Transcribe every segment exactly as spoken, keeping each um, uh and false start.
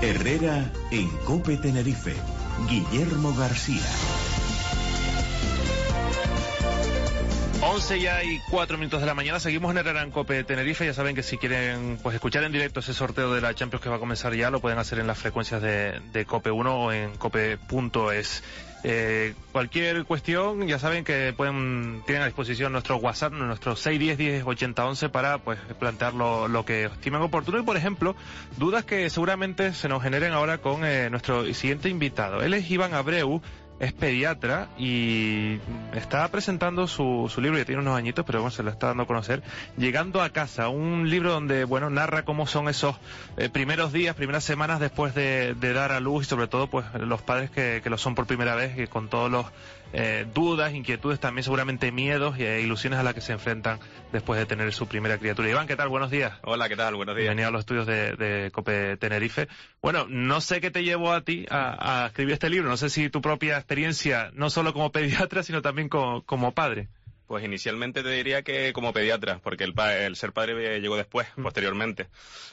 Herrera en COPE Tenerife. Guillermo García. once ya y cuatro minutos de la mañana, seguimos en Herrera en COPE Tenerife. Ya saben que si quieren pues escuchar en directo ese sorteo de la Champions que va a comenzar ya, lo pueden hacer en las frecuencias de, de COPE uno o en cope punto es. Eh, cualquier cuestión, ya saben que pueden tienen a disposición nuestro WhatsApp, nuestro seis uno cero, diez, ochenta, once, para pues plantear lo, lo que estimen oportuno y, por ejemplo, dudas que seguramente se nos generen ahora con eh, nuestro siguiente invitado. Él es Iván Abreu, es pediatra y está presentando su, su libro, ya tiene unos añitos, pero bueno, se lo está dando a conocer, Llegando a casa, un libro donde, bueno, narra cómo son esos eh, primeros días, primeras semanas después de, de dar a luz, y sobre todo, pues, los padres que, que lo son por primera vez, y con todos los eh, dudas, inquietudes, también seguramente miedos y eh, ilusiones a las que se enfrentan después de tener su primera criatura. Iván, ¿qué tal? Buenos días. Hola, ¿qué tal? Buenos días. Bienvenido a los estudios de, de COPE Tenerife. Bueno, no sé qué te llevó a ti a, a escribir este libro, no sé si tu propia experiencia, no solo como pediatra, sino también como, como padre. Pues inicialmente te diría que como pediatra, porque el, pa el ser padre llegó después, mm. posteriormente.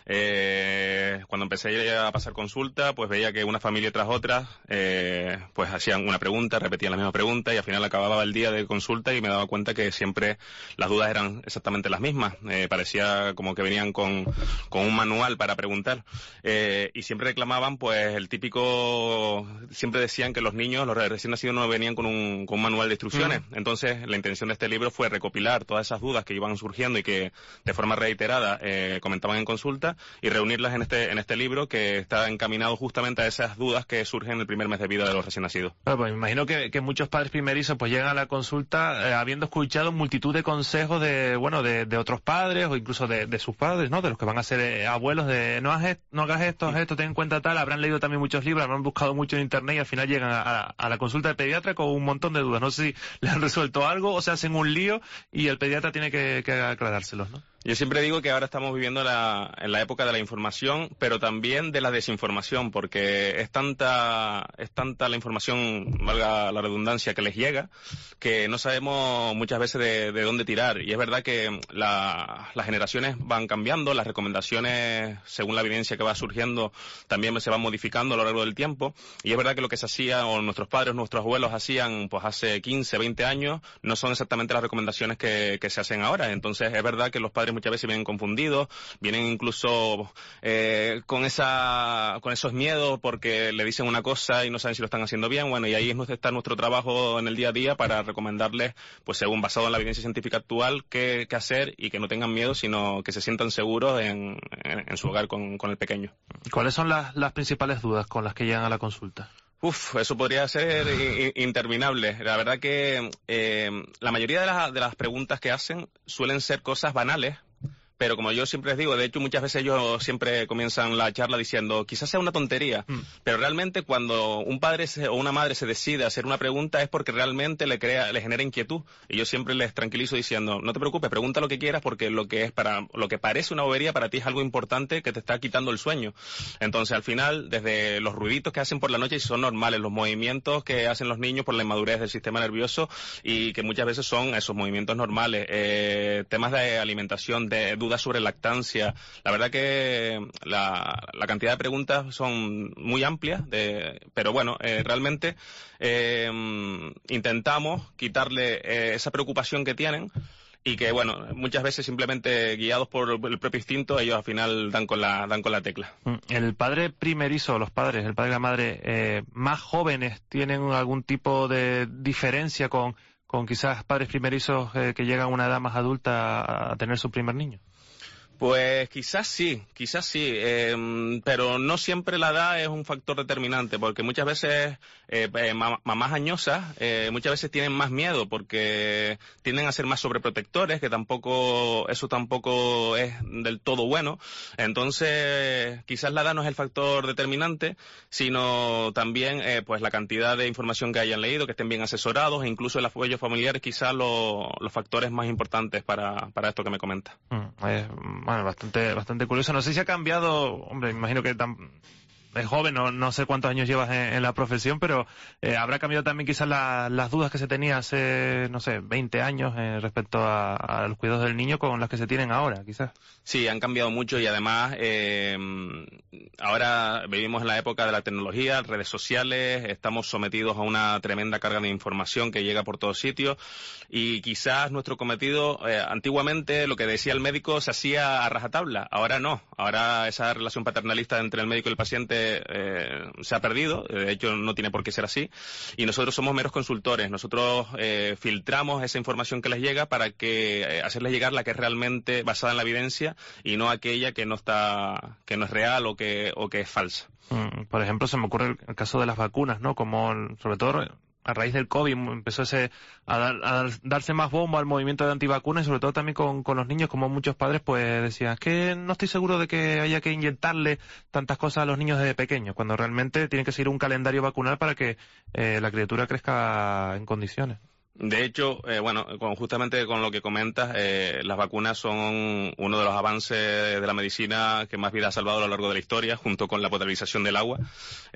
Eh, cuando empecé a pasar consulta, pues veía que una familia tras otra, eh, pues hacían una pregunta, repetían la misma pregunta, y al final acababa el día de consulta y me daba cuenta que siempre las dudas eran exactamente las mismas. Eh, parecía como que venían con, con un manual para preguntar. Eh, y siempre reclamaban, pues, el típico, siempre decían que los niños, los recién nacidos, no venían con un, con un manual de instrucciones. Mm. Entonces, la intención de este libro fue recopilar todas esas dudas que iban surgiendo y que de forma reiterada eh, comentaban en consulta, y reunirlas en este en este libro, que está encaminado justamente a esas dudas que surgen en el primer mes de vida de los recién nacidos. Claro, pues me imagino que, que muchos padres primerizos pues llegan a la consulta eh, habiendo escuchado multitud de consejos de bueno de, de otros padres o incluso de, de sus padres, ¿no? De los que van a ser eh, abuelos, de no hagas esto, no hagas esto, haz esto, ten en cuenta tal. Habrán leído también muchos libros, habrán buscado mucho en internet y al final llegan a, a, a la consulta del pediatra con un montón de dudas. No sé si le han resuelto algo o se hacen un lío y el pediatra tiene que, que aclarárselos, ¿no? Yo siempre digo que ahora estamos viviendo la, en la época de la información, pero también de la desinformación, porque es tanta, es tanta la información, valga la redundancia, que les llega, que no sabemos muchas veces de, de dónde tirar. Y es verdad que la, las generaciones van cambiando, las recomendaciones, según la evidencia que va surgiendo, también se van modificando a lo largo del tiempo. Y es verdad que lo que se hacía, o nuestros padres, nuestros abuelos hacían, pues hace quince, veinte años, no son exactamente las recomendaciones que, que se hacen ahora. Entonces es verdad que los padres muchas veces vienen confundidos, vienen incluso eh, con esa con esos miedos porque le dicen una cosa y no saben si lo están haciendo bien. Bueno, y ahí es está nuestro trabajo en el día a día para recomendarles, pues según basado en la evidencia científica actual, qué, qué hacer, y que no tengan miedo, sino que se sientan seguros en, en, en su hogar con, con el pequeño. ¿Cuáles son las, las principales dudas con las que llegan a la consulta? Uf, eso podría ser interminable. La verdad que eh, la mayoría de, la, de las preguntas que hacen suelen ser cosas banales, pero como yo siempre les digo, de hecho muchas veces ellos siempre comienzan la charla diciendo, quizás sea una tontería, mm. pero realmente cuando un padre se, o una madre se decide a hacer una pregunta es porque realmente le crea, le genera inquietud. Y yo siempre les tranquilizo diciendo, no te preocupes, pregunta lo que quieras, porque lo que es para, lo que parece una bobería para ti es algo importante que te está quitando el sueño. Entonces al final, desde los ruiditos que hacen por la noche, son normales, los movimientos que hacen los niños por la inmadurez del sistema nervioso, y que muchas veces son esos movimientos normales, eh, temas de alimentación, de dudas sobre lactancia. La verdad que la, la cantidad de preguntas son muy amplias, de, pero bueno, eh, realmente eh, intentamos quitarle eh, esa preocupación que tienen, y que bueno, muchas veces simplemente guiados por el propio instinto, ellos al final dan con la dan con la tecla. El padre primerizo, los padres, el padre y la madre eh, más jóvenes, ¿tienen algún tipo de diferencia con, con quizás padres primerizos eh, que llegan a una edad más adulta a, a tener su primer niño? Pues quizás sí, quizás sí, eh, pero no siempre la edad es un factor determinante, porque muchas veces eh, eh, mamás añosas eh, muchas veces tienen más miedo porque tienden a ser más sobreprotectores, que tampoco eso tampoco es del todo bueno. Entonces quizás la edad no es el factor determinante, sino también eh, pues la cantidad de información que hayan leído, que estén bien asesorados, e incluso el apoyo familiar, quizás lo, los factores más importantes para, para esto que me comenta. Mm, eh, Bueno, bastante bastante curioso. No sé si ha cambiado, hombre, me imagino que tan, es joven, no, no sé cuántos años llevas en, en la profesión, pero eh, habrá cambiado también quizás la, las dudas que se tenía hace, no sé, veinte años eh, respecto a, a los cuidados del niño con las que se tienen ahora, quizás. Sí, han cambiado mucho, y además eh, ahora vivimos en la época de la tecnología, redes sociales, estamos sometidos a una tremenda carga de información que llega por todos sitios y quizás nuestro cometido, eh, antiguamente lo que decía el médico se hacía a rajatabla, ahora no, ahora esa relación paternalista entre el médico y el paciente eh, se ha perdido, de hecho no tiene por qué ser así, y nosotros somos meros consultores, nosotros eh, filtramos esa información que les llega para que eh, hacerles llegar la que es realmente basada en la evidencia y no aquella que no está, que no es real o que, o que es falsa. Mm, por ejemplo, se me ocurre el caso de las vacunas, ¿no? Como, sobre todo a raíz del COVID empezó ese, a, dar, a dar, darse más bombo al movimiento de antivacunas y sobre todo también con, con los niños, como muchos padres pues decían, es que no estoy seguro de que haya que inyectarle tantas cosas a los niños desde pequeños, cuando realmente tienen que seguir un calendario vacunal para que eh, la criatura crezca en condiciones. De hecho, eh, bueno, con, justamente con lo que comentas, eh, las vacunas son uno de los avances de la medicina que más vidas ha salvado a lo largo de la historia, junto con la potabilización del agua.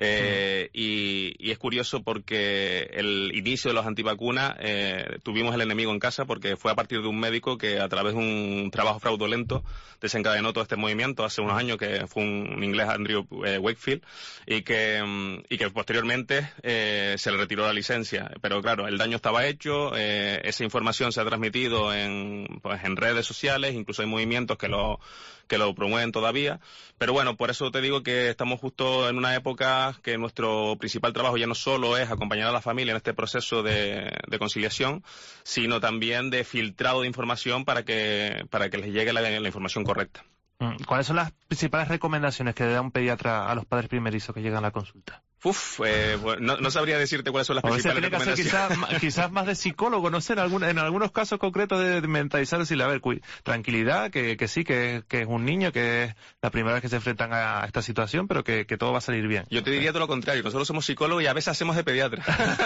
Eh, sí. y, y es curioso porque el inicio de los antivacunas eh, tuvimos el enemigo en casa porque fue a partir de un médico que a través de un trabajo fraudulento desencadenó todo este movimiento hace unos años, que fue un, un inglés, Andrew eh, Wakefield, y que, y que posteriormente eh, se le retiró la licencia. Pero claro, el daño estaba hecho. Eh, esa información se ha transmitido en, pues, en redes sociales, incluso hay movimientos que lo, que lo promueven todavía, pero bueno, por eso te digo que estamos justo en una época que nuestro principal trabajo ya no solo es acompañar a la familia en este proceso de, de conciliación, sino también de filtrado de información para que, para que les llegue la, la información correcta. ¿Cuáles son las principales recomendaciones que le da un pediatra a los padres primerizos que llegan a la consulta? Uf, eh, no, no sabría decirte cuáles son las a principales tiene recomendaciones. Que hacer quizás, quizás más de psicólogo, no sé, en, algún, en algunos casos concretos de, de mentalizar, decirle, a ver, cuid, tranquilidad, que, que sí, que, que es un niño, que es la primera vez que se enfrentan a esta situación, pero que, que todo va a salir bien. Yo te diría todo lo contrario, nosotros somos psicólogos y a veces hacemos de pediatra.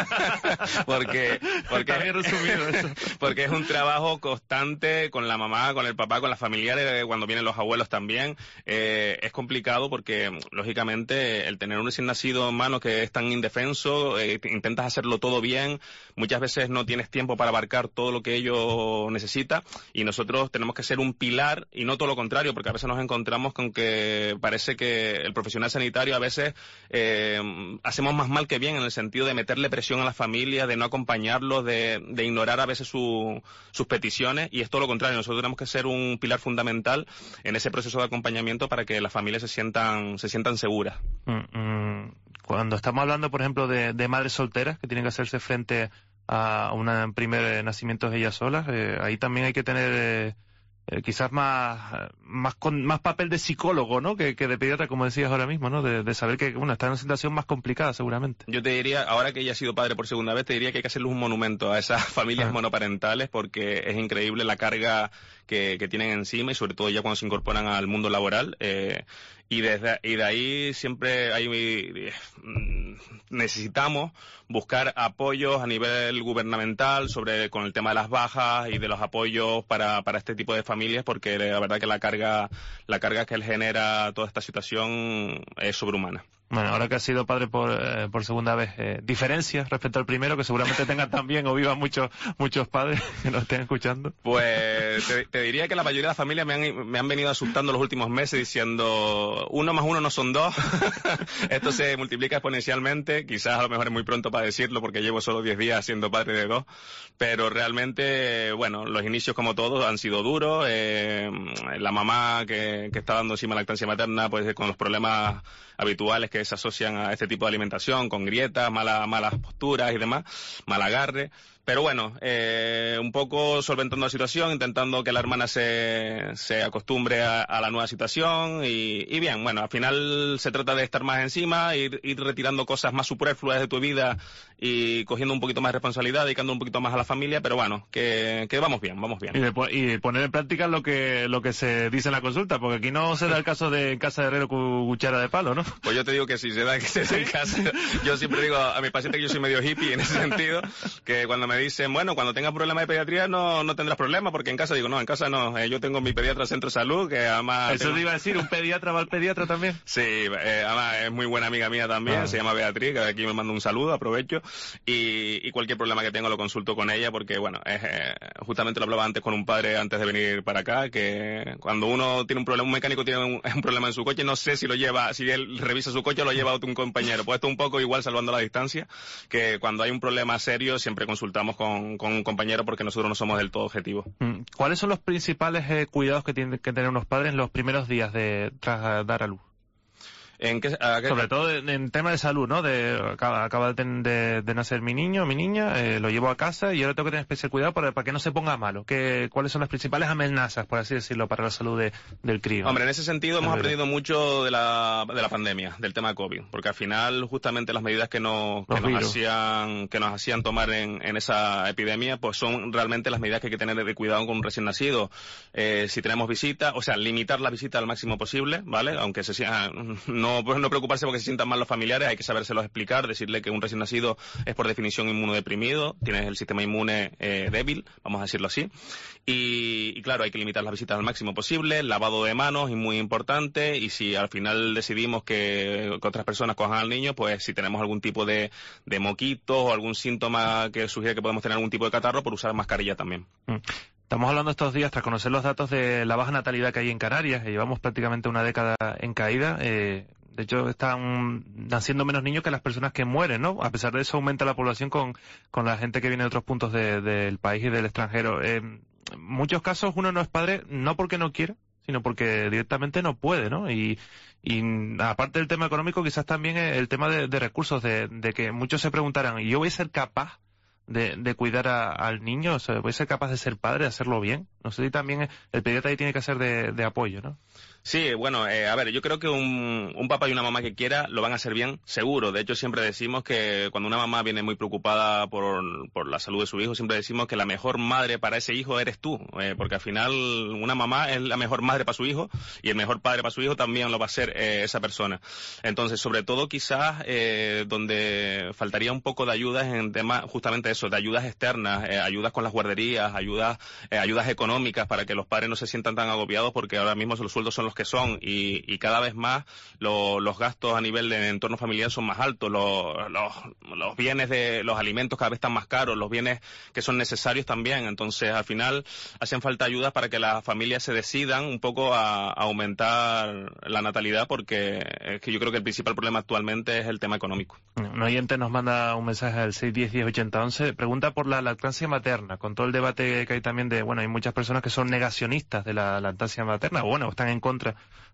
porque, porque, Está bien resumido eso. Porque es un trabajo constante con la mamá, con el papá, con las familiares, cuando vienen los abuelos también. Eh, es complicado porque, lógicamente, el tener un recién nacido en mano que es tan indefenso, eh, intentas hacerlo todo bien, muchas veces no tienes tiempo para abarcar todo lo que ello necesita y nosotros tenemos que ser un pilar y no todo lo contrario, porque a veces nos encontramos con que parece que el profesional sanitario a veces eh, hacemos más mal que bien en el sentido de meterle presión a la familia, de no acompañarlos, de, de ignorar a veces su, sus peticiones y es todo lo contrario, nosotros tenemos que ser un pilar fundamental en ese proceso de acompañamiento para que las familias se sientan, se sientan seguras. Mm, mm. Cuando estamos hablando, por ejemplo, de, de madres solteras que tienen que hacerse frente a un primer nacimiento de ellas solas, eh, ahí también hay que tener eh, eh, quizás más más con, más papel de psicólogo, ¿no? Que, que de pediatra, como decías ahora mismo, ¿no? De, de saber que, bueno, está en una situación más complicada seguramente. Yo te diría, ahora que ella ha sido padre por segunda vez, te diría que hay que hacerle un monumento a esas familias ah. monoparentales porque es increíble la carga que, que tienen encima y sobre todo ya cuando se incorporan al mundo laboral. Eh, y desde y de ahí siempre hay eh, necesitamos buscar apoyos a nivel gubernamental sobre con el tema de las bajas y de los apoyos para para este tipo de familias porque la verdad que la carga la carga que él genera toda esta situación es sobrehumana. Bueno, ahora que has sido padre por, eh, por segunda vez, eh, ¿diferencias respecto al primero que seguramente tengan también o vivan muchos muchos padres que nos estén escuchando? Pues te, te diría que la mayoría de las familias me han, me han venido asustando los últimos meses diciendo uno más uno no son dos, esto se multiplica exponencialmente, quizás a lo mejor es muy pronto para decirlo porque llevo solo diez días siendo padre de dos, pero realmente, bueno, los inicios como todos han sido duros, eh, la mamá que, que está dando encima lactancia materna pues con los problemas habituales que se asocian a este tipo de alimentación, con grietas, mala, malas posturas y demás, mal agarre. Pero bueno, eh, un poco solventando la situación, intentando que la hermana se, se acostumbre a, a la nueva situación y, y bien, bueno, al final se trata de estar más encima, ir, ir retirando cosas más superfluas de tu vida y cogiendo un poquito más de responsabilidad, dedicando un poquito más a la familia, pero bueno, que, que vamos bien, vamos bien. Y, de, y poner en práctica lo que lo que se dice en la consulta, porque aquí no se da el caso de en casa de herrero con cuchara de palo, ¿no? Pues yo te digo que sí, se da que se da en casa. Yo siempre digo a mi paciente que yo soy medio hippie en ese sentido, que cuando me dicen, bueno, cuando tengas problemas de pediatría no, no tendrás problemas, porque en casa digo, no, en casa no, eh, yo tengo mi pediatra centro de salud, que además... Eso tengo... te iba a decir, ¿un pediatra va al pediatra también? Sí, eh, además es muy buena amiga mía también, ah. se llama Beatriz, que aquí me manda un saludo, aprovecho, y, y cualquier problema que tengo lo consulto con ella, porque bueno, es, eh, justamente lo hablaba antes con un padre antes de venir para acá, que cuando uno tiene un problema, un mecánico tiene un, un problema en su coche, no sé si lo lleva, si él revisa su coche o lo lleva a un compañero, pues esto un poco igual salvando la distancia, que cuando hay un problema serio siempre consultamos con, con un compañero porque nosotros no somos del todo objetivos. ¿Cuáles son los principales eh, cuidados que tienen que tener unos padres en los primeros días de tras dar a luz? ¿En qué, a qué... Sobre todo en, en tema de salud, ¿no? De, acaba acaba de, de, de nacer mi niño, mi niña, eh, lo llevo a casa y ahora tengo que tener especial cuidado para, para que no se ponga malo. ¿Qué, ¿Cuáles son las principales amenazas, por así decirlo, para la salud de, del crío? Hombre, en ese sentido hemos aprendido mucho de la, de la pandemia, del tema COVID, porque al final justamente las medidas que nos, que nos hacían que nos hacían tomar en, en esa epidemia, pues son realmente las medidas que hay que tener de cuidado con un recién nacido. Eh, si tenemos visita, o sea, limitar la visita al máximo posible, ¿vale? Aunque se sea, no No, pues no preocuparse porque se sientan mal los familiares, hay que sabérselos explicar, decirle que un recién nacido es por definición inmunodeprimido, tienes el sistema inmune eh, débil, vamos a decirlo así, y, y claro, hay que limitar las visitas al máximo posible, lavado de manos es muy importante, y si al final decidimos que, que otras personas cojan al niño, pues si tenemos algún tipo de, de moquito o algún síntoma que sugiere que podemos tener algún tipo de catarro, por usar mascarilla también. Mm. Estamos hablando estos días, tras conocer los datos de la baja natalidad que hay en Canarias, que llevamos prácticamente una década en caída. Eh, de hecho, están naciendo menos niños que las personas que mueren, ¿no? A pesar de eso, aumenta la población con, con la gente que viene de otros puntos de, del país y del extranjero. Eh, en muchos casos uno no es padre no porque no quiera, sino porque directamente no puede, ¿no? Y, y aparte del tema económico, quizás también el tema de, de recursos, de, de que muchos se preguntarán, ¿y yo voy a ser capaz de, de cuidar a, al niño? O sea, ¿voy a ser capaz de ser padre, de hacerlo bien? No sé si también el pediatra ahí tiene que hacer de, de apoyo, ¿no? Sí, bueno, eh, a ver, yo creo que un, un papá y una mamá que quiera lo van a hacer bien, seguro. De hecho, siempre decimos que cuando una mamá viene muy preocupada por, por la salud de su hijo, siempre decimos que la mejor madre para ese hijo eres tú, eh, porque al final una mamá es la mejor madre para su hijo y el mejor padre para su hijo también lo va a ser eh, esa persona. Entonces, sobre todo quizás eh, donde faltaría un poco de ayudas en temas, justamente eso, de ayudas externas, eh, ayudas con las guarderías, ayudas, eh, ayudas económicas para que los padres no se sientan tan agobiados, porque ahora mismo los sueldos son los que son y, y cada vez más lo, los gastos a nivel de entorno familiar son más altos, los, los, los bienes de los alimentos cada vez están más caros, los bienes que son necesarios también. Entonces al final hacen falta ayudas para que las familias se decidan un poco a, a aumentar la natalidad, porque es que yo creo que el principal problema actualmente es el tema económico. Un oyente nos manda un mensaje al seis diez diez ochenta once, pregunta por la lactancia materna, con todo el debate que hay también de, bueno, hay muchas personas que son negacionistas de la lactancia materna, o bueno, están en contra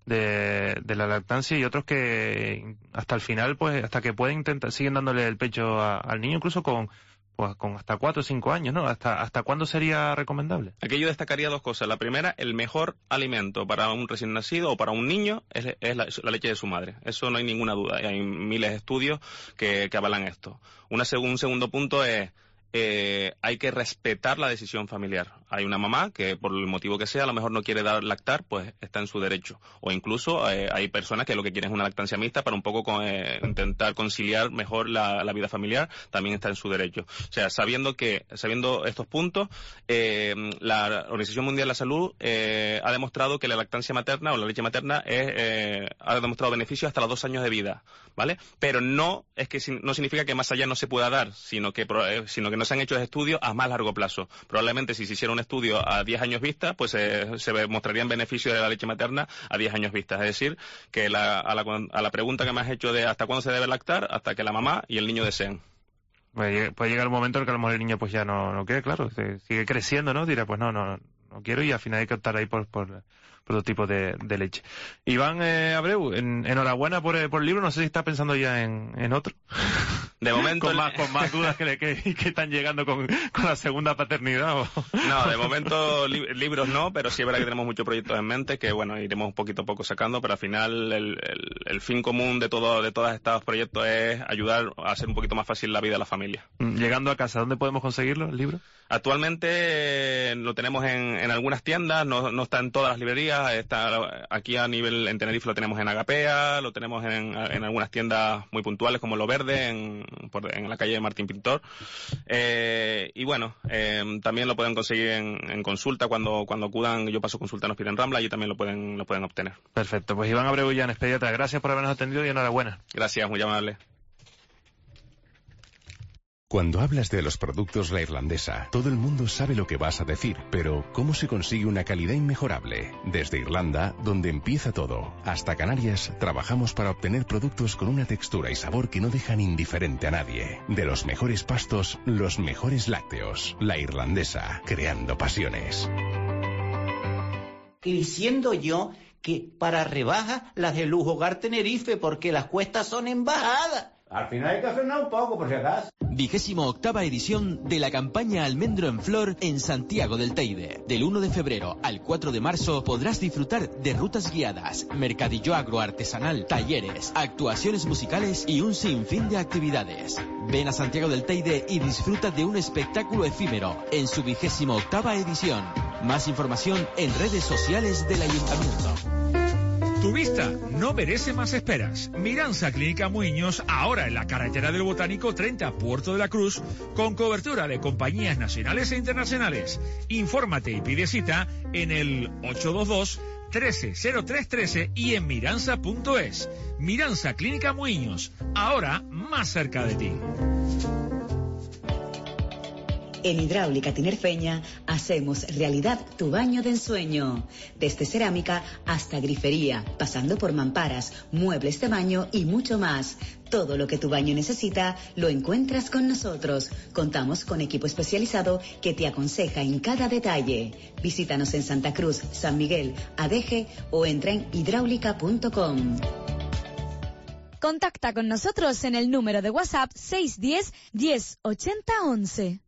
de, de la lactancia, y otros que hasta el final, pues hasta que pueden intentar, siguen dándole el pecho a, al niño, incluso con pues con hasta cuatro o cinco años, ¿no? ¿Hasta, hasta cuándo sería recomendable? Aquí yo destacaría dos cosas. La primera, el mejor alimento para un recién nacido o para un niño es, es la, la leche de su madre. Eso no hay ninguna duda. Hay miles de estudios que, que avalan esto. Una, un segundo punto es, eh, hay que respetar la decisión familiar. Hay una mamá que por el motivo que sea a lo mejor no quiere dar lactar, pues está en su derecho. O incluso eh, hay personas que lo que quieren es una lactancia mixta para un poco con, eh, intentar conciliar mejor la, la vida familiar, también está en su derecho. O sea, sabiendo que sabiendo estos puntos, eh, la Organización Mundial de la Salud eh, ha demostrado que la lactancia materna o la leche materna es, eh, ha demostrado beneficios hasta los dos años de vida, ¿vale? Pero no es que no significa que más allá no se pueda dar, sino que eh, sino que no se han hecho estudios a más largo plazo. Probablemente si se hiciera un estudio a diez años vista, pues eh, se mostrarían beneficios de la leche materna a diez años vista. Es decir, que la, a, la, a la pregunta que me has hecho de hasta cuándo se debe lactar, hasta que la mamá y el niño deseen. Puede llegar un momento en que a lo mejor el niño pues ya no, no quiere, claro, se sigue creciendo, ¿no? Dirá, pues no, no, no quiero, y al final hay que optar ahí por, por, por otro tipo de, de leche. Iván eh, Abreu, en, enhorabuena por, por el libro, no sé si está pensando ya en, en otro. De momento... con, más, con más dudas que, que, que están llegando con, con la segunda paternidad. ¿O? No, de momento li libros no, pero sí es verdad que tenemos muchos proyectos en mente que, bueno, iremos poquito a poco sacando, pero al final el, el, el fin común de todo de todos estos proyectos es ayudar a hacer un poquito más fácil la vida de la familia. Llegando a casa, ¿dónde podemos conseguirlo, el libro? Actualmente eh, lo tenemos en, en algunas tiendas, no, no está en todas las librerías, está aquí a nivel, en Tenerife lo tenemos en Agapea, lo tenemos en, en algunas tiendas muy puntuales como Lo Verde, en, por, en la calle de Martín Pintor. Eh, y bueno, eh, también lo pueden conseguir en, en consulta, cuando, cuando acudan, yo paso consulta en Hospital Rambla, y también lo pueden, lo pueden obtener. Perfecto, pues Iván Abreu Llanes, pediatra, gracias por habernos atendido y enhorabuena. Gracias, muy amable. Cuando hablas de los productos La Irlandesa, todo el mundo sabe lo que vas a decir, pero ¿cómo se consigue una calidad inmejorable? Desde Irlanda, donde empieza todo, hasta Canarias, trabajamos para obtener productos con una textura y sabor que no dejan indiferente a nadie. De los mejores pastos, los mejores lácteos. La Irlandesa, creando pasiones. Diciendo yo que para rebajas las de Lujo Hogar Tenerife, porque las cuestas son en bajada. Al final hay que frenar un poco, por si acaso. Vigésimo octava edición de la campaña Almendro en Flor en Santiago del Teide. Del uno de febrero al cuatro de marzo podrás disfrutar de rutas guiadas, mercadillo agroartesanal, talleres, actuaciones musicales y un sinfín de actividades. Ven a Santiago del Teide y disfruta de un espectáculo efímero en su vigésimo octava edición. Más información en redes sociales del Ayuntamiento. Tu vista no merece más esperas. Miranza Clínica Muiños, ahora en la carretera del Botánico treinta, Puerto de la Cruz, con cobertura de compañías nacionales e internacionales. Infórmate y pide cita en el ocho dos dos, trece cero tres trece y en miranza punto es. Miranza Clínica Muiños, ahora más cerca de ti. En Hidráulica Tinerfeña hacemos realidad tu baño de ensueño. Desde cerámica hasta grifería, pasando por mamparas, muebles de baño y mucho más. Todo lo que tu baño necesita lo encuentras con nosotros. Contamos con equipo especializado que te aconseja en cada detalle. Visítanos en Santa Cruz, San Miguel, Adeje o entra en hidráulica punto com. Contacta con nosotros en el número de WhatsApp seis uno cero, diez ochenta once.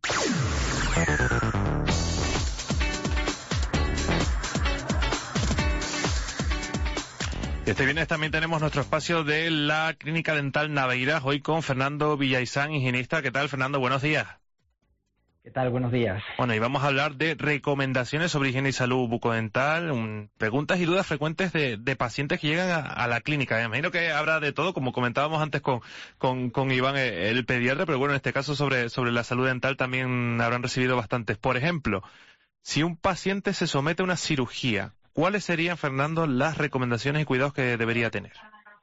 Este viernes también tenemos nuestro espacio de la Clínica Dental Naveiras, hoy con Fernando Villaisán, higienista. ¿Qué tal, Fernando? Buenos días. ¿Qué tal? Buenos días. Bueno, y vamos a hablar de recomendaciones sobre higiene y salud bucodental, um, preguntas y dudas frecuentes de, de pacientes que llegan a, a la clínica. Me imagino que habrá de todo, como comentábamos antes con, con, con Iván, el pediatra, pero bueno, en este caso sobre, sobre la salud dental también habrán recibido bastantes. Por ejemplo, si un paciente se somete a una cirugía, ¿cuáles serían, Fernando, las recomendaciones y cuidados que debería tener?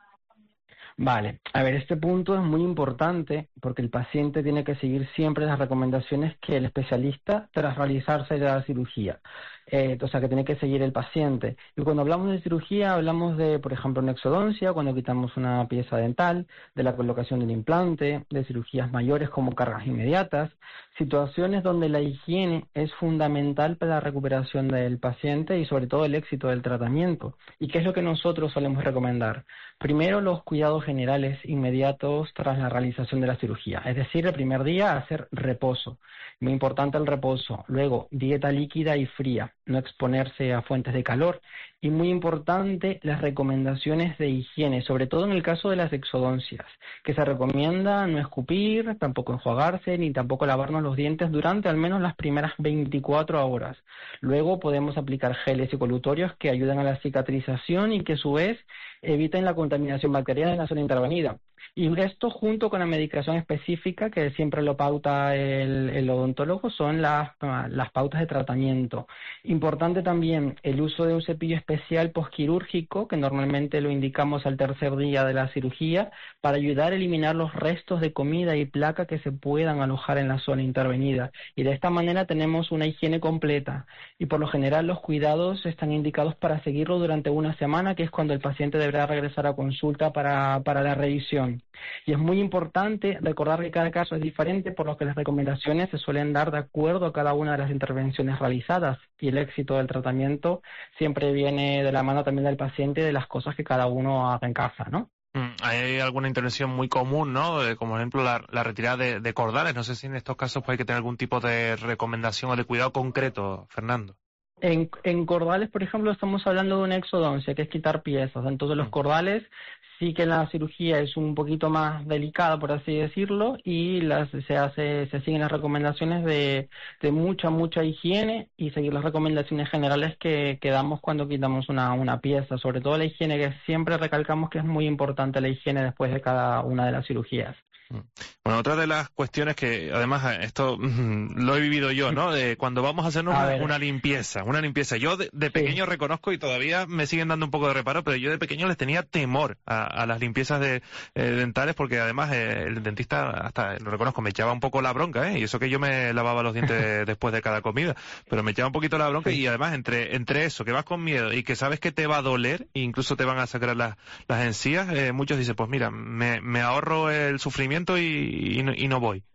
Vale, a ver, este punto es muy importante porque el paciente tiene que seguir siempre las recomendaciones que el especialista tras realizarse la cirugía. Eh, o sea, que tiene que seguir el paciente. Y cuando hablamos de cirugía, hablamos de, por ejemplo, una exodoncia, cuando quitamos una pieza dental, de la colocación de un implante, de cirugías mayores como cargas inmediatas, situaciones donde la higiene es fundamental para la recuperación del paciente y sobre todo el éxito del tratamiento. ¿Y qué es lo que nosotros solemos recomendar? Primero, los cuidados generales inmediatos tras la realización de la cirugía. Es decir, el primer día hacer reposo. Muy importante el reposo. Luego, dieta líquida y fría. No exponerse a fuentes de calor. Y muy importante, las recomendaciones de higiene, sobre todo en el caso de las exodoncias, que se recomienda no escupir, tampoco enjuagarse, ni tampoco lavarnos los dientes durante al menos las primeras veinticuatro horas. Luego podemos aplicar geles y colutorios que ayudan a la cicatrización y que a su vez eviten la contaminación bacteriana en la zona intervenida. Y esto junto con la medicación específica que siempre lo pauta el, el odontólogo son las, las pautas de tratamiento. Importante también el uso de un cepillo especial posquirúrgico que normalmente lo indicamos al tercer día de la cirugía para ayudar a eliminar los restos de comida y placa que se puedan alojar en la zona intervenida. Y de esta manera tenemos una higiene completa. Y por lo general los cuidados están indicados para seguirlo durante una semana, que es cuando el paciente deberá regresar a consulta para, para la revisión. Y es muy importante recordar que cada caso es diferente, por lo que las recomendaciones se suelen dar de acuerdo a cada una de las intervenciones realizadas y el éxito del tratamiento siempre viene de la mano también del paciente y de las cosas que cada uno haga en casa, ¿no? Hay alguna intervención muy común, ¿no? Como por ejemplo la, la retirada de, de cordales. No sé si en estos casos pues, hay que tener algún tipo de recomendación o de cuidado concreto, Fernando. En, en cordales, por ejemplo, estamos hablando de una exodoncia, que es quitar piezas. Entonces los cordales sí que la cirugía es un poquito más delicada, por así decirlo, y las, se hace, se siguen las recomendaciones de, de mucha, mucha higiene y seguir las recomendaciones generales que, que damos cuando quitamos una, una pieza. Sobre todo la higiene, que siempre recalcamos que es muy importante la higiene después de cada una de las cirugías. Bueno, otra de las cuestiones que, además, esto mm, lo he vivido yo, ¿no? De cuando vamos a hacernos A una, ver. una limpieza, una limpieza. Yo de, de pequeño Sí. reconozco, y todavía me siguen dando un poco de reparo, pero yo de pequeño les tenía temor a, a las limpiezas de, eh, dentales, porque además eh, el dentista, hasta lo reconozco, me echaba un poco la bronca, ¿eh? Y eso que yo me lavaba los dientes después de cada comida, pero me echaba un poquito la bronca. Sí. Y además entre entre eso, que vas con miedo y que sabes que te va a doler, e incluso te van a sacar las, las encías, eh, muchos dicen, pues mira, me, me ahorro el sufrimiento y Y no, y no voy.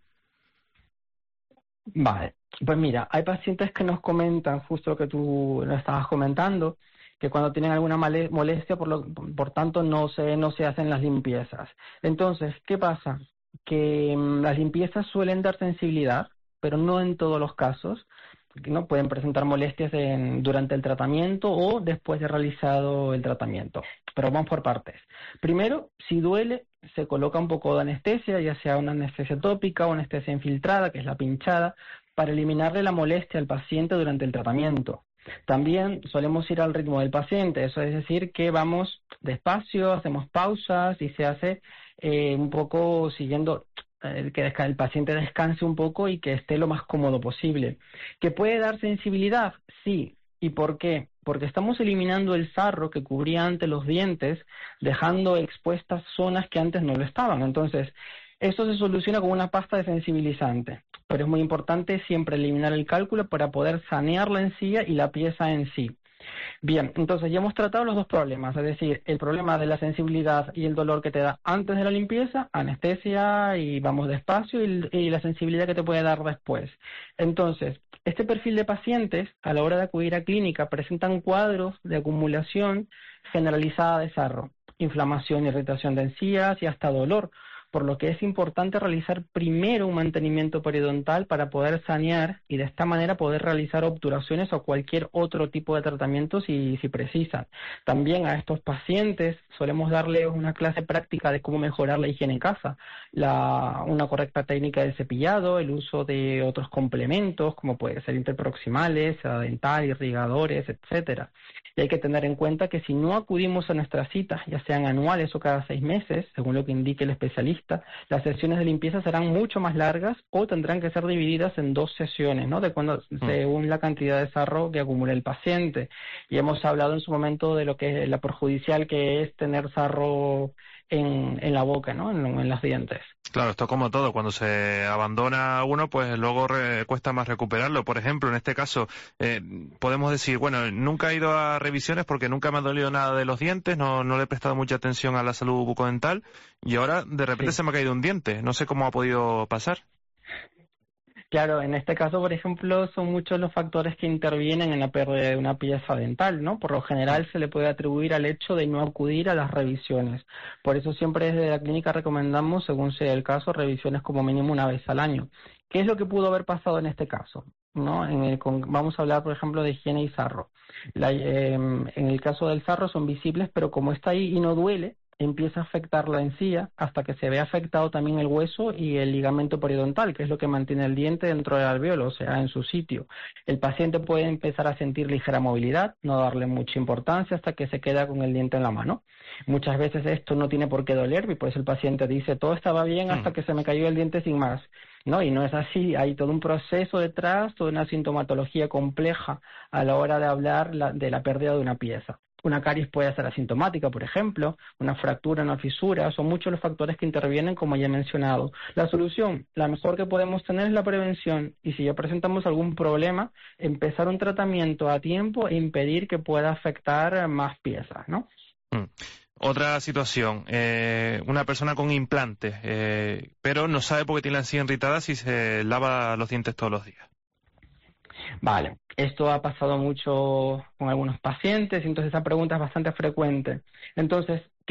Vale, pues mira, hay pacientes que nos comentan justo lo que tú nos estabas comentando, que cuando tienen alguna male- molestia, por, lo, por tanto, no se, no se hacen las limpiezas. Entonces, ¿qué pasa? Que mm, las limpiezas suelen dar sensibilidad, pero no en todos los casos. No pueden presentar molestias en, durante el tratamiento o después de realizado el tratamiento. Pero vamos por partes. Primero, si duele, se coloca un poco de anestesia, ya sea una anestesia tópica o anestesia infiltrada, que es la pinchada, para eliminarle la molestia al paciente durante el tratamiento. También solemos ir al ritmo del paciente, eso es decir, que vamos despacio, hacemos pausas y se hace eh, un poco siguiendo el que el paciente descanse un poco y que esté lo más cómodo posible. ¿Que puede dar sensibilidad? Sí. ¿Y por qué? Porque estamos eliminando el sarro que cubría antes los dientes, dejando expuestas zonas que antes no lo estaban. Entonces, eso se soluciona con una pasta desensibilizante. Pero es muy importante siempre eliminar el cálculo para poder sanear la encía y la pieza en sí. Bien, entonces ya hemos tratado los dos problemas, es decir, el problema de la sensibilidad y el dolor que te da antes de la limpieza, anestesia y vamos despacio, y, y la sensibilidad que te puede dar después. Entonces, este perfil de pacientes, a la hora de acudir a clínica, presentan cuadros de acumulación generalizada de sarro, inflamación, irritación de encías y hasta dolor, por lo que es importante realizar primero un mantenimiento periodontal para poder sanear y de esta manera poder realizar obturaciones o cualquier otro tipo de tratamiento si, si precisan. También a estos pacientes solemos darle una clase práctica de cómo mejorar la higiene en casa, la, una correcta técnica de cepillado, el uso de otros complementos como puede ser interproximales, dental, irrigadores, etcétera. Y hay que tener en cuenta que si no acudimos a nuestras citas, ya sean anuales o cada seis meses, según lo que indique el especialista, las sesiones de limpieza serán mucho más largas o tendrán que ser divididas en dos sesiones, ¿no? De cuando, según la cantidad de sarro que acumule el paciente. Y hemos hablado en su momento de lo que es la perjudicial que es tener sarro en, en la boca, ¿no? En, en los dientes. Claro, esto como todo, cuando se abandona uno, pues luego re, cuesta más recuperarlo. Por ejemplo, en este caso, eh, podemos decir, bueno, nunca he ido a revisiones porque nunca me ha dolido nada de los dientes, no, no le he prestado mucha atención a la salud bucodental y ahora de repente Sí. se me ha caído un diente. No sé cómo ha podido pasar. Claro, en este caso, por ejemplo, son muchos los factores que intervienen en la pérdida de una pieza dental, ¿no? Por lo general se le puede atribuir al hecho de no acudir a las revisiones. Por eso siempre desde la clínica recomendamos, según sea el caso, revisiones como mínimo una vez al año. ¿Qué es lo que pudo haber pasado en este caso? ¿No? En el, con, vamos a hablar, por ejemplo, de higiene y sarro. La, eh, en el caso del sarro son visibles, pero como está ahí y no duele, empieza a afectar la encía hasta que se ve afectado también el hueso y el ligamento periodontal, que es lo que mantiene el diente dentro del alvéolo, o sea, en su sitio. El paciente puede empezar a sentir ligera movilidad, no darle mucha importancia hasta que se queda con el diente en la mano. Muchas veces esto no tiene por qué doler y pues el paciente dice, todo estaba bien hasta que se me cayó el diente sin más. No, y no es así, hay todo un proceso detrás, toda una sintomatología compleja a la hora de hablar la, de la pérdida de una pieza. Una caries puede ser asintomática, por ejemplo, una fractura, una fisura, son muchos los factores que intervienen, como ya he mencionado. La solución, la mejor que podemos tener es la prevención, y si ya presentamos algún problema, empezar un tratamiento a tiempo e impedir que pueda afectar más piezas, ¿no? Mm. Otra situación, eh, una persona con implantes, eh, pero no sabe por qué tiene la encía irritada si se lava los dientes todos los días. Vale, esto ha pasado mucho con algunos pacientes, entonces esa pregunta es bastante frecuente. Entonces, ¿qué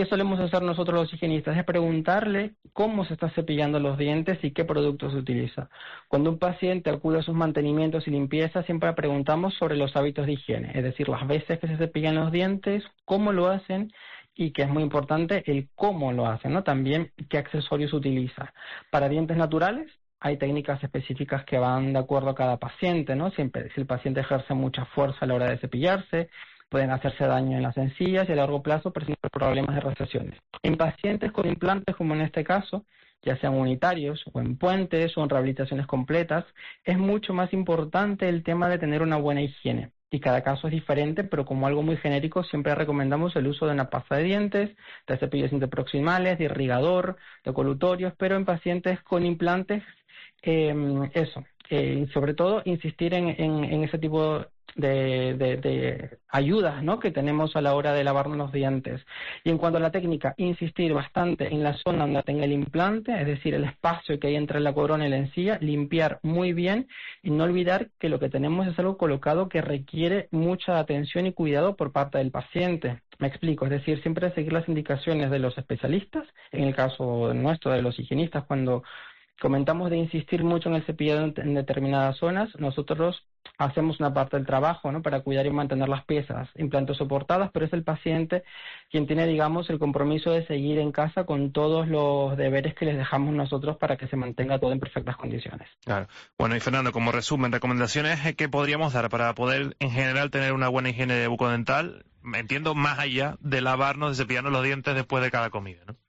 ¿qué solemos hacer nosotros los higienistas? Es preguntarle cómo se está cepillando los dientes y qué productos se utiliza. Cuando un paciente acude a sus mantenimientos y limpieza, siempre preguntamos sobre los hábitos de higiene, es decir, las veces que se cepillan los dientes, cómo lo hacen y, que es muy importante, el cómo lo hacen, ¿no? También qué accesorios utiliza. Para dientes naturales, hay técnicas específicas que van de acuerdo a cada paciente, ¿no? Siempre, si el paciente ejerce mucha fuerza a la hora de cepillarse, pueden hacerse daño en las encías y a largo plazo presentar problemas de recesiones. En pacientes con implantes, como en este caso, ya sean unitarios o en puentes o en rehabilitaciones completas, es mucho más importante el tema de tener una buena higiene. Y cada caso es diferente, pero como algo muy genérico siempre recomendamos el uso de una pasta de dientes, de cepillos interproximales, de irrigador, de colutorios, pero en pacientes con implantes, eh, eso, eh, sobre todo insistir en, en, en ese tipo de, de, de ayudas, ¿no?, que tenemos a la hora de lavarnos los dientes. Y en cuanto a la técnica, insistir bastante en la zona donde tenga el implante, es decir, el espacio que hay entre la corona y la encía, limpiar muy bien y no olvidar que lo que tenemos es algo colocado que requiere mucha atención y cuidado por parte del paciente. Me explico, es decir, siempre seguir las indicaciones de los especialistas, en el caso nuestro de los higienistas, cuando comentamos de insistir mucho en el cepillado en, en determinadas zonas, nosotros hacemos una parte del trabajo, ¿no?, para cuidar y mantener las piezas, implantes soportadas, pero es el paciente quien tiene, digamos, el compromiso de seguir en casa con todos los deberes que les dejamos nosotros para que se mantenga todo en perfectas condiciones. Claro. Bueno, y Fernando, como resumen, recomendaciones que podríamos dar para poder, en general, tener una buena higiene bucodental, entiendo, más allá de lavarnos, de cepillarnos los dientes después de cada comida, ¿no?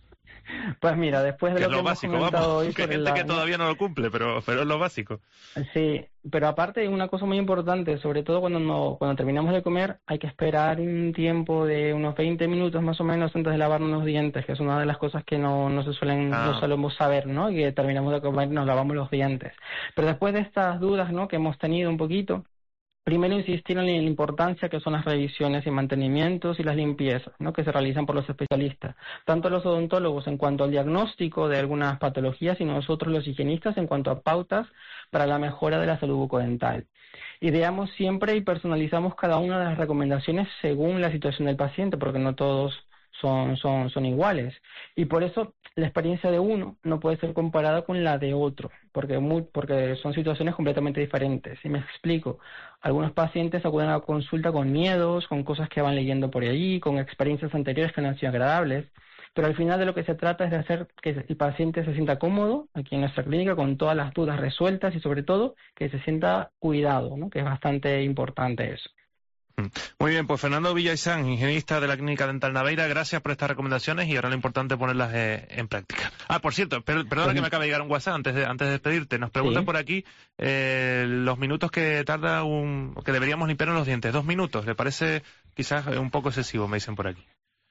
Pues mira, después de que lo, es lo que básico, hemos comentado vamos, hoy que hay sobre gente la... que todavía no lo cumple, pero, pero es lo básico. Sí, pero aparte una cosa muy importante, sobre todo cuando no, cuando terminamos de comer, hay que esperar un tiempo de unos veinte minutos más o menos antes de lavarnos los dientes, que es una de las cosas que no, no se suelen, ah. no solemos saber, ¿no? Y que terminamos de comer y nos lavamos los dientes. Pero después de estas dudas, ¿no?, que hemos tenido un poquito, primero insistir en la importancia que son las revisiones y mantenimientos y las limpiezas, ¿no?, que se realizan por los especialistas, tanto los odontólogos en cuanto al diagnóstico de algunas patologías y nosotros los higienistas en cuanto a pautas para la mejora de la salud bucodental. Ideamos siempre y personalizamos cada una de las recomendaciones según la situación del paciente, porque no todos son, son, son iguales. Y por eso la experiencia de uno no puede ser comparada con la de otro, porque, muy, porque son situaciones completamente diferentes. Y me explico. Algunos pacientes acuden a la consulta con miedos, con cosas que van leyendo por allí, con experiencias anteriores que no han sido agradables, pero al final de lo que se trata es de hacer que el paciente se sienta cómodo aquí en nuestra clínica con todas las dudas resueltas y sobre todo que se sienta cuidado, ¿no?, que es bastante importante eso. Muy bien, pues Fernando Villaisán, higienista de la Clínica Dental Naveira, gracias por estas recomendaciones y ahora lo importante es ponerlas eh, en práctica. Ah, por cierto, per perdona pues, que me acaba de llegar un WhatsApp antes de, antes de despedirte. Nos preguntan ¿sí? por aquí eh, los minutos que tarda un... que deberíamos limpiarnos los dientes. Dos minutos, ¿le parece quizás un poco excesivo? Me dicen por aquí.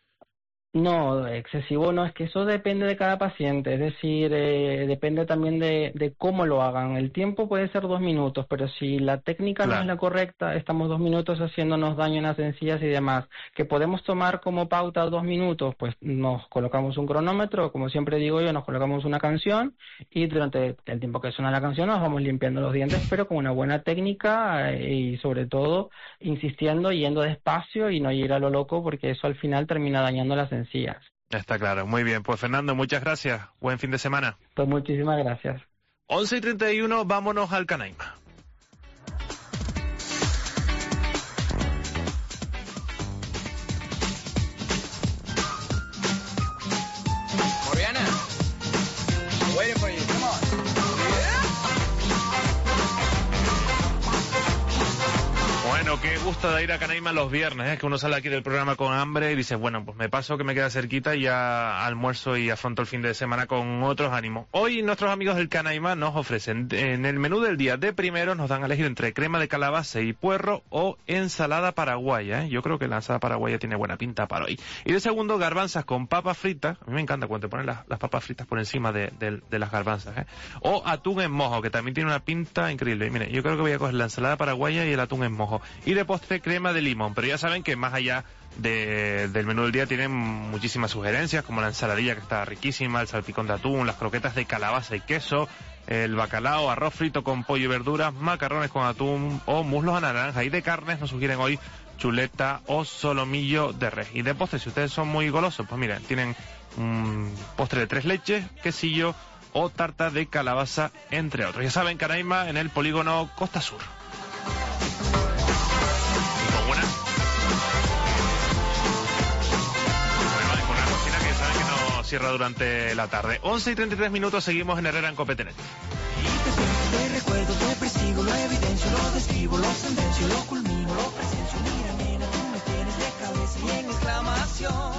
No, excesivo no, es que eso depende de cada paciente, es decir, eh, depende también de, de cómo lo hagan. El tiempo puede ser dos minutos, pero si la técnica claro. no es la correcta, estamos dos minutos haciéndonos daño en las encías y demás. ¿Que podemos tomar como pauta dos minutos? Pues nos colocamos un cronómetro, como siempre digo yo, nos colocamos una canción y durante el tiempo que suena la canción nos vamos limpiando los dientes, pero con una buena técnica eh, y sobre todo insistiendo, yendo despacio y no ir a lo loco, porque eso al final termina dañando las encías. Está claro, muy bien. Pues Fernando, muchas gracias. Buen fin de semana. Pues muchísimas gracias. once y treinta y uno, vámonos al Canaima. Morgana, I'm waiting for you. Come on. Bueno, qué gusto de ir a Canaima los viernes, ¿eh? Que uno sale aquí del programa con hambre y dice, bueno, pues me paso que me queda cerquita y ya almuerzo y afronto el fin de semana con otros ánimos. Hoy nuestros amigos del Canaima nos ofrecen, en el menú del día de primero nos dan a elegir entre crema de calabaza y puerro o ensalada paraguaya, ¿eh? Yo creo que la ensalada paraguaya tiene buena pinta para hoy. Y de segundo, garbanzas con papas fritas, a mí me encanta cuando te ponen las, las papas fritas por encima de, de, de las garbanzas, ¿eh? O atún en mojo, que también tiene una pinta increíble. Y mire, yo creo que voy a coger la ensalada paraguaya y el atún en mojo. Y de postre, crema de limón. Pero ya saben que más allá de, del menú del día tienen muchísimas sugerencias, como la ensaladilla, que está riquísima, el salpicón de atún, las croquetas de calabaza y queso, el bacalao, arroz frito con pollo y verduras, macarrones con atún o muslos a naranja. Y de carnes nos sugieren hoy chuleta o solomillo de res. Y de postre, si ustedes son muy golosos, pues miren, tienen un postre de tres leches, quesillo o tarta de calabaza, entre otros. Ya saben, Canaima, en el polígono Costa Sur. Y con una... Bueno, y con una cocina que saben que no cierra durante la tarde. once y treinta y tres minutos, seguimos en Herrera en Cope Tenerife. Te recuerdo, te persigo, lo evidencio, lo describo, lo sentencio, lo culmino, lo presencio. Mira, nena, tú me tienes de cabeza y en exclamación.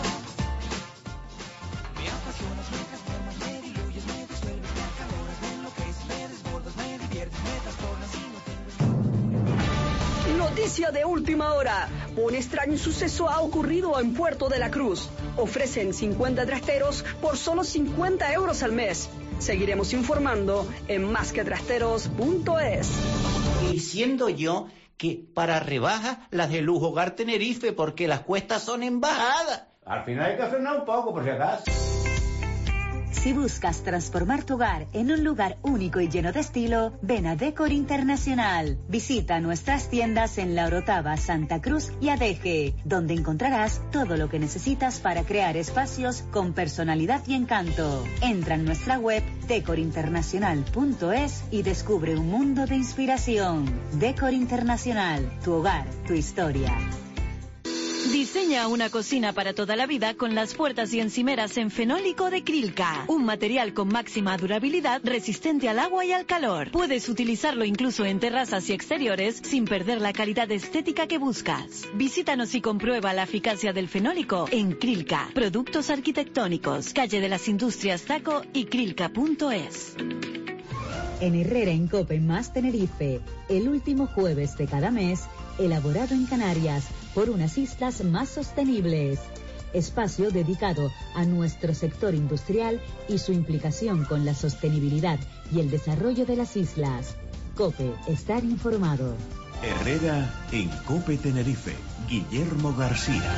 Me apasionas, me transformas, me diluyes, me disuelves, me acaloras, me enloqueces, me desbordas, me diviertes, me trastornas y no tengo... Noticia de última hora. Un extraño suceso ha ocurrido en Puerto de la Cruz. Ofrecen cincuenta trasteros por solo cincuenta euros al mes. Seguiremos informando en más que trasteros punto es. Diciendo yo que para rebajas las de Lujo Hogar Tenerife, porque las cuestas son en bajada. Al final hay que frenar un poco, por si acaso. Si buscas transformar tu hogar en un lugar único y lleno de estilo, ven a Decor Internacional. Visita nuestras tiendas en La Orotava, Santa Cruz y Adeje, donde encontrarás todo lo que necesitas para crear espacios con personalidad y encanto. Entra en nuestra web decor internacional punto es y descubre un mundo de inspiración. Decor Internacional, tu hogar, tu historia. Diseña una cocina para toda la vida con las puertas y encimeras en fenólico de Krilka, un material con máxima durabilidad resistente al agua y al calor. Puedes utilizarlo incluso en terrazas y exteriores sin perder la calidad estética que buscas. Visítanos y comprueba la eficacia del fenólico en Krilka, productos arquitectónicos, calle de las Industrias Taco y krilka punto es. En Herrera en Cope más Tenerife, el último jueves de cada mes, elaborado en Canarias por unas islas más sostenibles. Espacio dedicado a nuestro sector industrial y su implicación con la sostenibilidad y el desarrollo de las islas. Cope, estar informado. Herrera en Cope Tenerife. Guillermo García.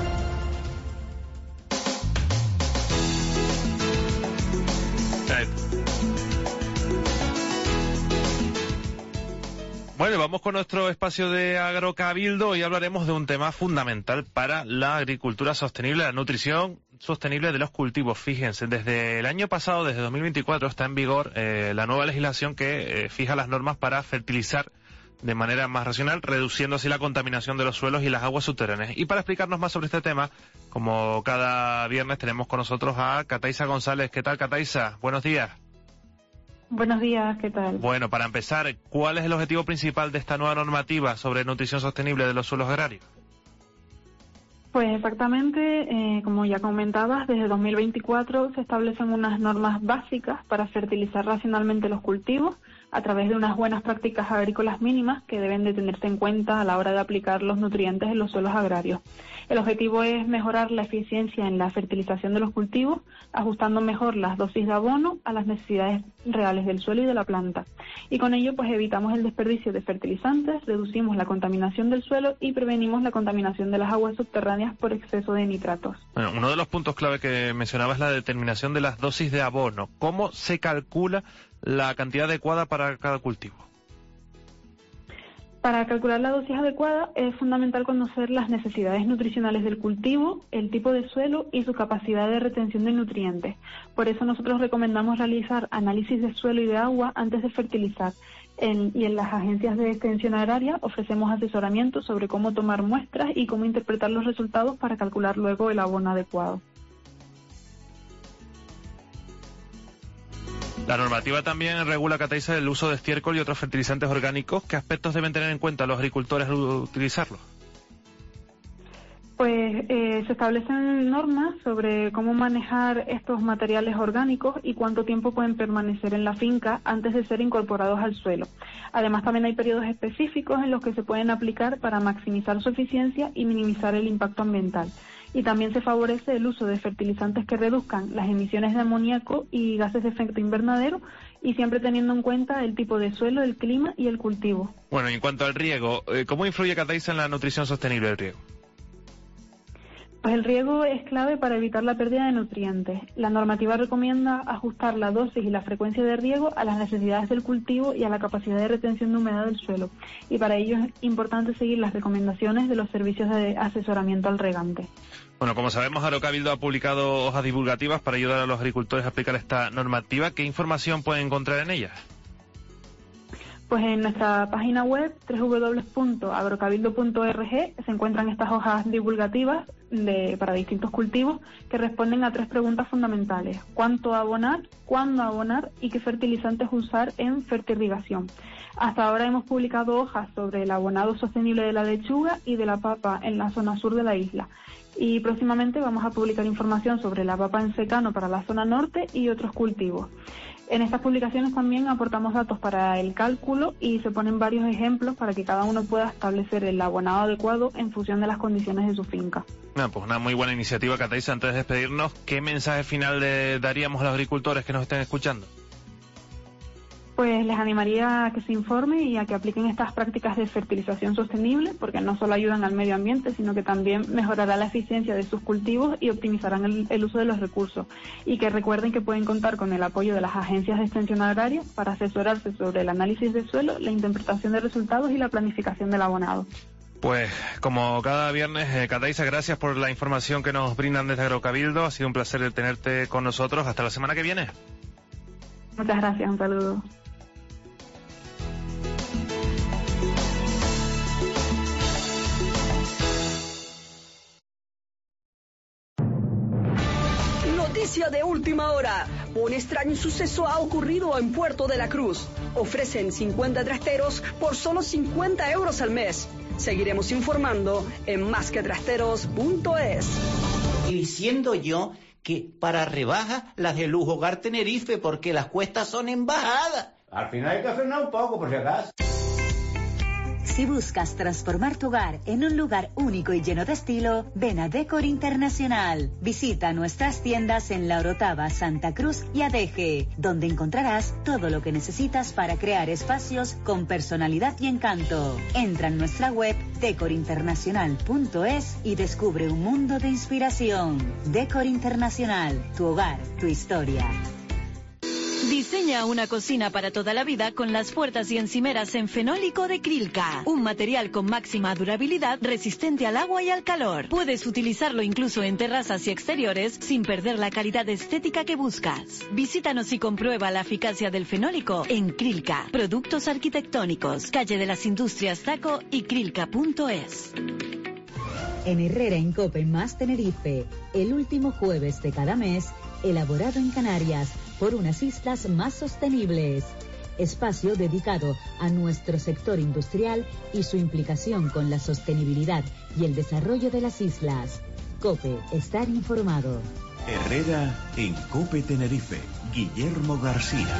Bueno, vamos con nuestro espacio de Agrocabildo. Hoy hablaremos de un tema fundamental para la agricultura sostenible, la nutrición sostenible de los cultivos. Fíjense, desde el año pasado, desde dos mil veinticuatro, está en vigor eh, la nueva legislación que eh, fija las normas para fertilizar de manera más racional, reduciendo así la contaminación de los suelos y las aguas subterráneas. Y para explicarnos más sobre este tema, como cada viernes, tenemos con nosotros a Cataisa González. ¿Qué tal, Cataisa? Buenos días. Buenos días, ¿qué tal? Bueno, para empezar, ¿cuál es el objetivo principal de esta nueva normativa sobre nutrición sostenible de los suelos agrarios? Pues exactamente, eh, como ya comentabas, desde dos mil veinticuatro se establecen unas normas básicas para fertilizar racionalmente los cultivos a través de unas buenas prácticas agrícolas mínimas que deben de tenerse en cuenta a la hora de aplicar los nutrientes en los suelos agrarios. El objetivo es mejorar la eficiencia en la fertilización de los cultivos, ajustando mejor las dosis de abono a las necesidades reales del suelo y de la planta. Y con ello pues evitamos el desperdicio de fertilizantes, reducimos la contaminación del suelo y prevenimos la contaminación de las aguas subterráneas por exceso de nitratos. Bueno, uno de los puntos clave que mencionaba es la determinación de las dosis de abono. ¿Cómo se calcula la cantidad adecuada para cada cultivo? Para calcular la dosis adecuada es fundamental conocer las necesidades nutricionales del cultivo, el tipo de suelo y su capacidad de retención de nutrientes. Por eso nosotros recomendamos realizar análisis de suelo y de agua antes de fertilizar. En, y en las agencias de extensión agraria ofrecemos asesoramiento sobre cómo tomar muestras y cómo interpretar los resultados para calcular luego el abono adecuado. La normativa también regula, Cataisa, el uso de estiércol y otros fertilizantes orgánicos. ¿Qué aspectos deben tener en cuenta los agricultores al utilizarlos? Pues eh, se establecen normas sobre cómo manejar estos materiales orgánicos y cuánto tiempo pueden permanecer en la finca antes de ser incorporados al suelo. Además, también hay periodos específicos en los que se pueden aplicar para maximizar su eficiencia y minimizar el impacto ambiental. Y también se favorece el uso de fertilizantes que reduzcan las emisiones de amoníaco y gases de efecto invernadero, y siempre teniendo en cuenta el tipo de suelo, el clima y el cultivo. Bueno, y en cuanto al riego, ¿cómo influye, Cataisa, en la nutrición sostenible del riego? Pues el riego es clave para evitar la pérdida de nutrientes. La normativa recomienda ajustar la dosis y la frecuencia de riego a las necesidades del cultivo y a la capacidad de retención de humedad del suelo. Y para ello es importante seguir las recomendaciones de los servicios de asesoramiento al regante. Bueno, como sabemos, Agrocabildo ha publicado hojas divulgativas para ayudar a los agricultores a aplicar esta normativa. ¿Qué información pueden encontrar en ellas? Pues en nuestra página web doble u doble u doble u punto agrocabildo punto org se encuentran estas hojas divulgativas de, para distintos cultivos que responden a tres preguntas fundamentales: ¿cuánto abonar?, ¿cuándo abonar? Y qué fertilizantes usar en fertirrigación. Hasta ahora hemos publicado hojas sobre el abonado sostenible de la lechuga y de la papa en la zona sur de la isla. Y próximamente vamos a publicar información sobre la papa en secano para la zona norte y otros cultivos. En estas publicaciones también aportamos datos para el cálculo y se ponen varios ejemplos para que cada uno pueda establecer el abonado adecuado en función de las condiciones de su finca. Ah, pues una muy buena iniciativa, Cataiza. Antes de despedirnos, ¿qué mensaje final le daríamos a los agricultores que nos estén escuchando? Pues les animaría a que se informen y a que apliquen estas prácticas de fertilización sostenible, porque no solo ayudan al medio ambiente, sino que también mejorará la eficiencia de sus cultivos y optimizarán el, el uso de los recursos. Y que recuerden que pueden contar con el apoyo de las agencias de extensión agraria para asesorarse sobre el análisis del suelo, la interpretación de resultados y la planificación del abonado. Pues como cada viernes, eh, Cataiza, gracias por la información que nos brindan desde Agrocabildo. Ha sido un placer tenerte con nosotros. Hasta la semana que viene. Muchas gracias, un saludo. Noticia de última hora. Un extraño suceso ha ocurrido en Puerto de la Cruz. Ofrecen cincuenta trasteros por solo cincuenta euros al mes. Seguiremos informando en más que trasteros punto es. Y diciendo yo que para rebajas las de Lujo Hogar Tenerife, porque las cuestas son en bajada. Al final hay que frenar un poco, por si acaso. Si buscas transformar tu hogar en un lugar único y lleno de estilo, ven a Decor Internacional. Visita nuestras tiendas en La Orotava, Santa Cruz y Adeje, donde encontrarás todo lo que necesitas para crear espacios con personalidad y encanto. Entra en nuestra web decor internacional punto es y descubre un mundo de inspiración. Decor Internacional, tu hogar, tu historia. Diseña una cocina para toda la vida con las puertas y encimeras en fenólico de Krilka, un material con máxima durabilidad resistente al agua y al calor. Puedes utilizarlo incluso en terrazas y exteriores sin perder la calidad estética que buscas. Visítanos y comprueba la eficacia del fenólico en Krilka, productos arquitectónicos, calle de las Industrias Taco y krilka punto es. En Herrera Incope más Tenerife, el último jueves de cada mes, elaborado en Canarias por unas islas más sostenibles. Espacio dedicado a nuestro sector industrial y su implicación con la sostenibilidad y el desarrollo de las islas. COPE, estar informado. Herrera en COPE Tenerife. Guillermo García.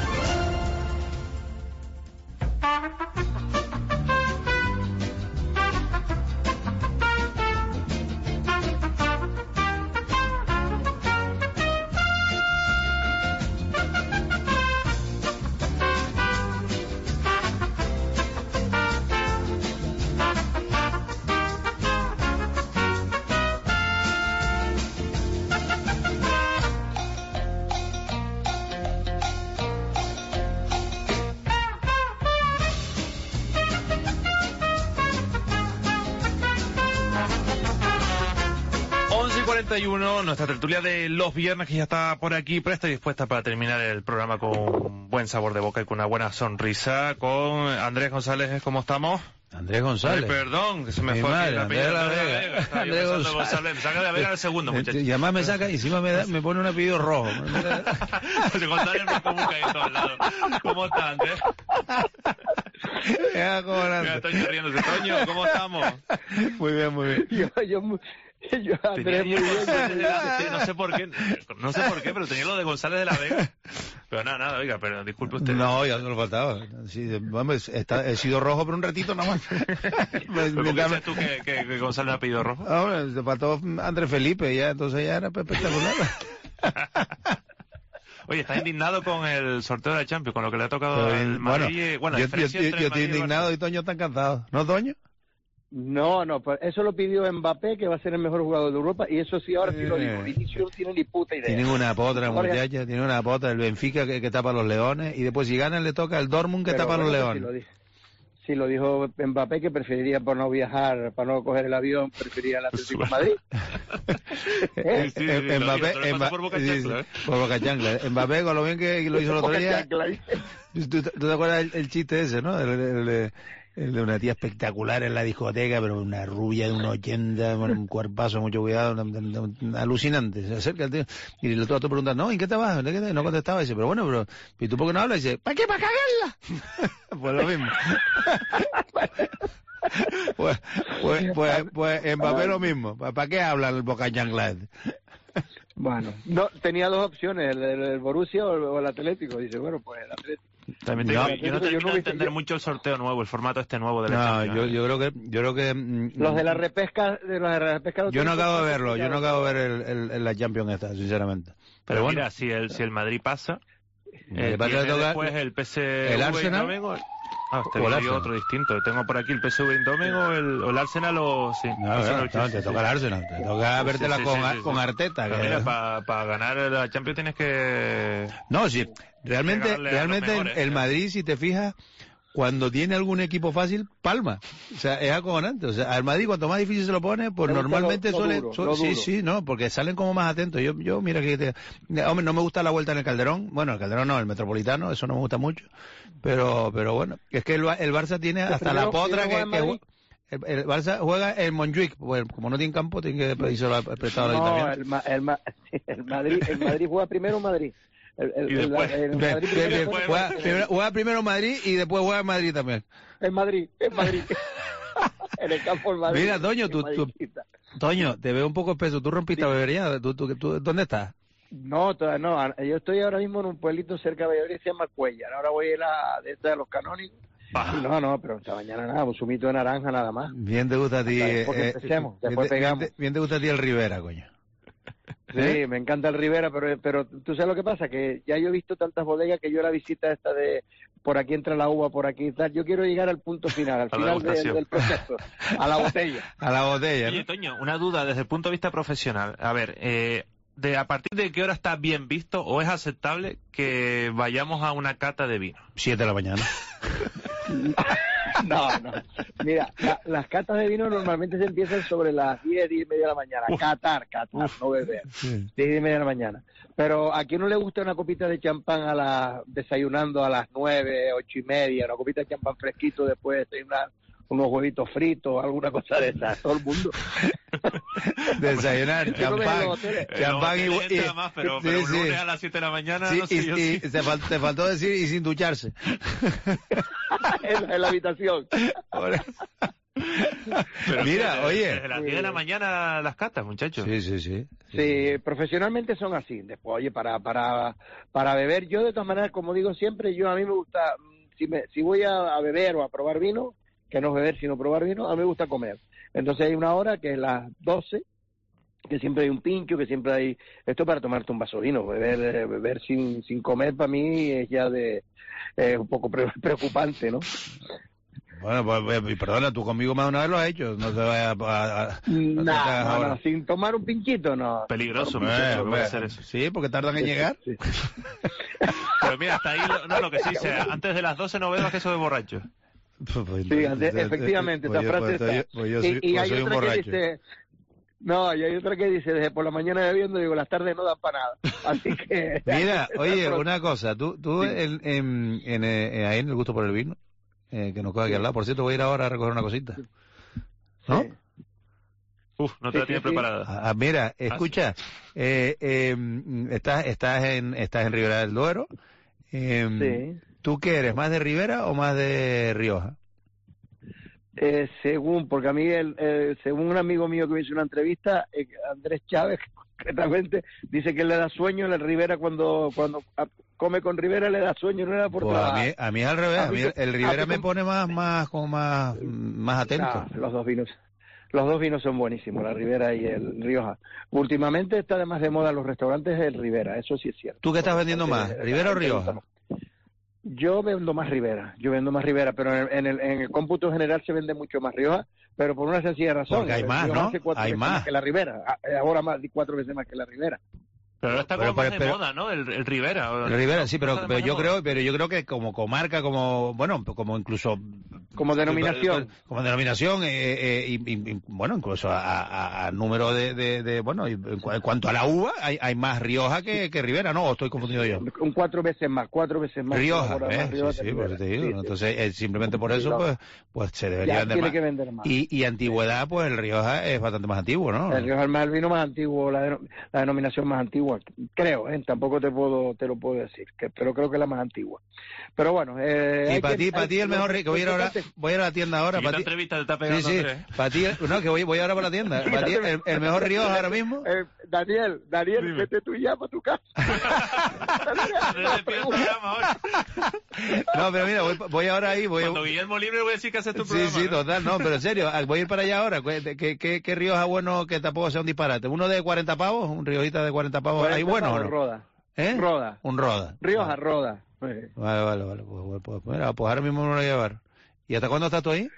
Nuestra tertulia de los viernes, que ya está por aquí presta y dispuesta para terminar el programa con un buen sabor de boca y con una buena sonrisa, con Andrés González. ¿Cómo estamos? Andrés González. Ay, perdón, que se me Mi fue madre, la Andrés de la Vega. Andrés González. González. Me saca de la Vega el segundo, muchachos. Y además me saca y encima me, da, me pone un apellido rojo. José González me convoca ahí en todos lados. ¿Cómo está, Andrés? Ya, ¿cómo Mira, estoy riéndose. Toño, ¿cómo estamos? Muy bien, muy bien. Yo, yo, yo Andrés, muy bien. No sé por qué, no sé por qué, pero tenía lo de González de la Vega. Pero nada, nada, oiga, pero disculpe usted. No, ya no lo faltaba. Sí, vamos, está, he sido rojo por un ratito nada más. ¿Pero cómo dices tú que, que, que González ha pedido rojo? Ahora, se faltó Andrés Felipe, ya, entonces ya era espectacular. Oye, ¿estás indignado con el sorteo de la Champions, con lo que le ha tocado Pero, al Madrid? Bueno, bueno yo, yo, yo, yo estoy indignado y Toño está encantado. ¿No, Toño? No, no, pues eso lo pidió Mbappé, que va a ser el mejor jugador de Europa, y eso sí, ahora sí lo digo. Vinicius no tiene ni puta idea. Tienen una potra, Jorge... muchacha, tienen una potra, el Benfica que, que tapa a los Leones, y después si ganan le toca el Dortmund que Pero tapa a los bueno, Leones. Sí lo, dijo, sí lo dijo Mbappé, que preferiría por no viajar, para no coger el avión, preferiría el Atlético de Madrid. ¿Eh? Sí, sí, sí, Mbappé, lo, Mbappé por Boca Chancla, ¿eh? Por Boca Chancla. Mbappé, con lo bien que lo hizo el otro día. ¿Tú, ¿Tú te acuerdas el, el chiste ese, no? El, el, el, el de una tía espectacular en la discoteca, pero una rubia de unos ochenta, con un cuerpazo, mucho cuidado, una, una, una, alucinante. Se acerca el tío y el otro pregunta, no, ¿en qué te vas? ¿De qué te? No contestaba. Y dice, pero bueno, pero ¿y tú por qué no hablas? Y dice, ¿para qué? ¿Para cagarla? Pues lo mismo. pues, pues, pues, pues Mbappé lo mismo. ¿Para qué habla el Boca Chancla? Bueno, no, tenía dos opciones, el, el, el Borussia o, o el Atlético. Dice, bueno, pues el Atlético. También te digo, no, yo no termino yo no de entender yo... mucho el sorteo nuevo, el formato este nuevo de la no, Champions. Yo, yo creo que, yo creo que mm, los de la repesca, de los de la repesca. Yo no acabo de verlo, yo no acabo de ver el, el, el, la Champions esta, sinceramente. Pero, Pero bueno, mira, si el si el Madrid pasa, eh, tiene después el P S V el Arsenal. Domingo, ah, te digo otro distinto. Tengo por aquí el P S V Eindhoven o el, o el Arsenal o sí. No, no, no, te toca el Arsenal, te toca vértela sí, sí, con, sí, sí, con sí. Arteta. Pero que... mira, para pa ganar la Champions tienes que... No, sí, realmente, realmente mejores, el Madrid, si te fijas, cuando tiene algún equipo fácil, palma. O sea, es acojonante. O sea, al Madrid cuanto más difícil se lo pone, pues normalmente lo, lo suele... Duro, su, sí, sí, no, porque salen como más atentos. Yo, yo mira que... Te, hombre, no me gusta la vuelta en el Calderón. Bueno, el Calderón no, el Metropolitano, eso no me gusta mucho. Pero, pero bueno, es que el, el Barça tiene hasta primero, la potra que... que el, el Barça juega en Montjuic, pues como no tiene campo, tiene que pedirse el prestado al no, ayuntamiento. El, el, el, Madrid, el Madrid juega primero en Madrid. El, el, y después, el, el Madrid primero, be, be, juega, juega, primero, juega primero Madrid y después juega en Madrid también. En Madrid, en Madrid. En el campo en Madrid. Mira, Toño, tú, tú, Toño, te veo un poco espeso. ¿Tú rompiste la bebería? ¿Tú, tú, tú, ¿Dónde estás? No, todavía no. Yo estoy ahora mismo en un pueblito cerca de Valladolid que se llama Cuellar. Ahora voy a ir a de, de los canónigos. Ah. No, no, pero esta mañana nada, un zumito de naranja nada más. Bien te gusta a ti. Eh, empecemos, después bien, pegamos. Bien, bien te gusta a ti el Rivera, coño. Sí, ¿Eh? Me encanta el Rivera, pero pero tú sabes lo que pasa, que ya yo he visto tantas bodegas que yo la visita esta de por aquí entra la uva, por aquí y tal, yo quiero llegar al punto final, al final de, del proceso, a la botella. A la botella, ¿no? Oye, Toño, una duda desde el punto de vista profesional. A ver, eh, de a partir de qué hora está bien visto o es aceptable que vayamos a una cata de vino. Siete de la mañana. No, no. Mira, la, las catas de vino normalmente se empiezan sobre las diez, diez y media de la mañana. Uf. Catar, catar, Uf. no beber. Sí. diez y media de la mañana. Pero a quién no le gusta una copita de champán a la, desayunando a las nueve, ocho y media, una copita de champán fresquito después de desayunar, unos huevitos fritos, alguna cosa de esa, todo el mundo. Desayunar, champán, champán y, y, y más, pero, pero sí, un lunes sí. a las siete de la mañana, sí, no sé y, yo y sí. te, fal, te faltó decir y sin ducharse. en, la, en la habitación. Pero mira, que, oye. Desde las diez de la mañana las catas, muchachos. Sí, sí, sí. Sí, sí, profesionalmente son así. Después, oye, para para para beber, yo de todas maneras, como digo siempre, yo a mí me gusta, si me si voy a, a beber o a probar vino, que no es beber sino probar vino, a mí me gusta comer. Entonces hay una hora que es las doce, que siempre hay un pincho, que siempre hay esto para tomarte un vaso de vino. Beber beber sin sin comer para mí es ya de eh, un poco pre preocupante, ¿no? Bueno, pues perdona, tú conmigo más de una vez lo has hecho, no te vayas a... a no, no, no, sin tomar un pinchito, no. Peligroso, bueno, muchacho, bueno, hacer eso. Sí, porque tardan en llegar. Sí. Pero mira, hasta ahí, no, lo que sí sea, antes de las doce no bebas queso de borracho. Pues, sí, efectivamente, pues, esa frase pues, está. Pues yo soy, y, y pues hay soy otra un que dice... No, y hay otra que dice, desde por la mañana bebiendo, digo, las tardes no dan para nada. Así que... Mira, oye, una cosa, tú, tú sí. en, en, en, en, ahí en el gusto por el vino, eh, que nos coge aquí al lado, por cierto, voy a ir ahora a recoger una cosita. ¿No? Sí. Uf, no te sí, la tienes sí, preparada. Ah, mira, escucha, eh, eh, estás, estás, en, estás en Ribera del Duero. Eh, sí. ¿Tú qué eres, más de Ribera o más de Rioja? Eh, según, porque a mí, el, eh, según un amigo mío que me hizo una entrevista, eh, Andrés Chávez, concretamente, dice que le da sueño en el Ribera cuando cuando a, come con Ribera, le da sueño, no le da por pues trabajar. A mí, a mí al revés, a mí el, el Ribera me pone más, más, como más, más atento. No, los dos vinos. Los dos vinos son buenísimos, la Ribera y el Rioja. Últimamente está además de moda los restaurantes el Ribera, eso sí es cierto. ¿Tú qué estás vendiendo más, Ribera o Rioja? Yo vendo más Ribera, yo vendo más Ribera, pero en el, en el, en el cómputo general se vende mucho más Rioja, pero por una sencilla razón. Porque hay más, Rioja ¿no? hace cuatro Hay veces más. más que la Ribera, ahora más cuatro veces más que la Ribera. Pero ahora está Pero, como pero, más pero- de moda, ¿no? El, el Ribera. o- El Ribera, sí, pero, está pero más de yo moda. creo, pero yo creo que como comarca, como, bueno, como incluso como denominación, como denominación, eh, eh, y, y- y, bueno, incluso a, a- a número de, de, de- bueno, y en cu- en cuanto a la uva, hay, hay más Rioja que, que Ribera, ¿no? ¿O estoy confundido yo? un cuatro veces más, cuatro veces más. Rioja, Ahora ¿ves? más Rioja Sí, que sí, por eso te digo, Ribera. ¿no? Sí, Entonces, eh, simplemente por eso, no. pues, pues se debería Ya vender tiene más. que vender más. Y, y antigüedad, pues el Rioja es bastante más antiguo, ¿no? El Rioja es más el vino más antiguo, la, deno- la denominación más antigua, creo, ¿eh? Tampoco te puedo te lo puedo decir, que, pero creo que es la más antigua. Pero bueno, eh, Y hay para que- ti, para hay- ti el mejor, lo- que voy a ir lo ahora, importante- voy a ir a la tienda ahora, Chiquita para ti. entrevista te está Sí, pegando, sí, Andrés. para ti, no, que voy, voy ahora para la tienda. Para ti, el, el mejor Rioja ahora mismo. Eh, Daniel, Daniel, Dime. vete tú ya para tu casa. Andrés, te pido el programa ahora. No, pero mira, voy, voy ahora ahí, voy. Cuando Guillermo libre voy a decir que haces tu Sí, programa. sí, ¿no? total, no, pero en serio, voy a ir para allá ahora. ¿Qué, qué, qué Rioja bueno que tampoco sea un disparate? ¿Uno de cuarenta pavos? ¿Un Riojita de cuarenta pavos? ¿Ahí bueno o no? Roda. ¿Eh? Roda. Un Roda. Rioja, Roda. Eh. Vale, vale, vale. Pues, pues, pues, mira, pues ahora mismo me lo voy a llevar. ¿Y hasta cuándo estás tú ahí?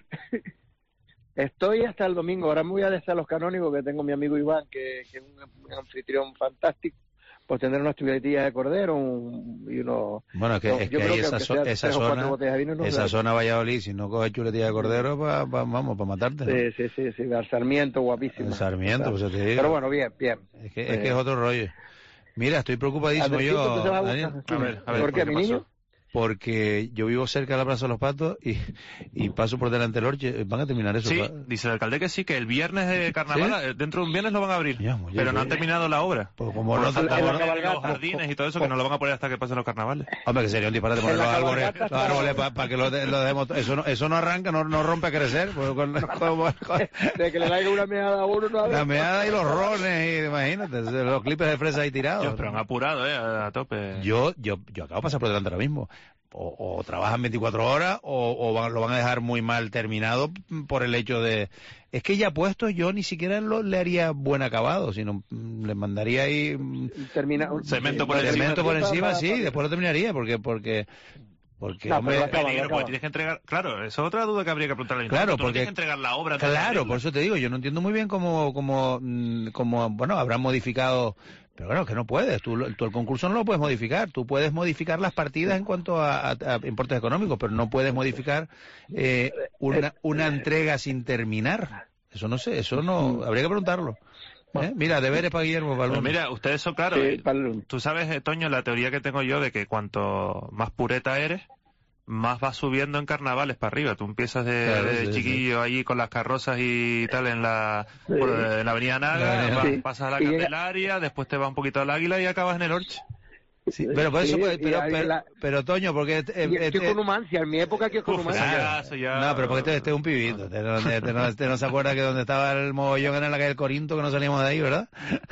Estoy hasta el domingo. Ahora me voy a dejar los canónigos, que tengo mi amigo Iván, que, que es un, un anfitrión fantástico. Pues tendré unas chuletillas de cordero un, y unos... Bueno, es que, no, es yo que creo hay esa, aunque zo- sea esa tres o cuatro zona, botellas de vino nos esa da. zona Valladolid, si no coges chuletilla de cordero, pa, pa- vamos, para matarte. ¿no? Sí, sí, sí, sí, al Sarmiento, guapísimo. El Sarmiento, pues yo te digo. Pero bueno, bien, bien. Es que, es que es otro rollo. Mira, estoy preocupadísimo Andresito, yo, ¿tú te vas a Daniel. buscar? A ver, a ver, ¿Por qué, mi pasó? niño? Porque yo vivo cerca de la Plaza de los Patos y, y paso por delante del Orche. Van a terminar eso. Sí, pa- dice el alcalde que sí, que el viernes de carnaval, eh, dentro de un viernes lo van a abrir. Ya, muy pero bien. no han terminado la obra. Pues como Por no, falta como de no- poner los jardines y todo eso, que no lo van a poner hasta que pasen los carnavales. Hombre, que sería un disparate poner En los la árboles, cabalgata los está- árboles para que lo, de- lo dejemos. to- Eso no, eso no arranca, no, no rompe a crecer. Pues con, con- con- De que le traiga una meada a uno, no la meada y los rones, y, imagínate, los clipes de fresa ahí tirados. Dios, pero han apurado, eh, a, a tope. Yo, yo, yo acabo de pasar por delante ahora mismo. O, o trabajan veinticuatro horas o, o van- lo van a dejar muy mal terminado por el hecho de... Es que ya puesto yo ni siquiera lo, le haría buen acabado, sino mm, le mandaría ahí mm, Termina, Cemento por encima. cemento por encima, sí, y después lo terminaría, porque... porque porque, No, hombre, pero acaba, Peligro, acaba. porque tienes que entregar... Claro, esa es otra duda que habría que preguntarle al Claro, ayuntamiento. Tú no porque- tienes que entregar la obra. antes de claro, abrirla. por eso te digo, yo no entiendo muy bien cómo, cómo, mm, cómo bueno, habrán modificado... Pero bueno, que no puedes, tú, lo- tú el concurso no lo puedes modificar, tú puedes modificar las partidas en cuanto a, a- a importes económicos, pero no puedes modificar eh, una, una entrega sin terminar. Eso no sé, eso no, habría que preguntarlo. ¿Eh? Mira, deberes para Guillermo, para el Pues lunes. mira, ustedes son claros. Sí, eh, para el lunes. Tú sabes, eh, Toño, la teoría que tengo yo de que cuanto más pureta eres, más vas subiendo en carnavales para arriba. Tú empiezas de, Claro, de sí, chiquillo allí con las carrozas y tal en la, Sí. por, en la avenida Naga, La avenida- vas- Sí. pasas a la Y llega- Candelaria, después te vas un poquito al Águila y acabas en el Orche. Sí, pero por eso, Sí, pero, y pero, ahí pero, la- pero, Toño, porque... eh, Y eh, estoy eh, con Numancia, en mi época que con Uf, eso Numancia. ya, eso ya... No, pero porque este, este es un pibito. Este no, este no- este no se acuerda que donde estaba el mogollón era en la calle del Corinto, que no salíamos de ahí, ¿verdad?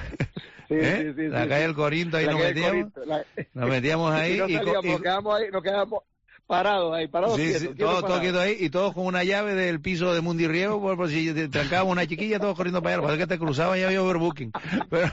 Sí, ¿Eh? sí, sí, la sí, calle sí. del Corinto, ahí La nos calle del metíamos. Corinto, la- Nos metíamos ahí y no y, co- salíamos, y- nos quedábamos ahí, nos quedábamos parados ahí, parados sí, quietos, sí, quietos todo, todo parados. quieto ahí y todos con una llave del piso de Mundirriego por, por si te trancábamos una chiquilla, todos corriendo para allá. Lo que pasa es que te cruzaban y había overbooking. Pero,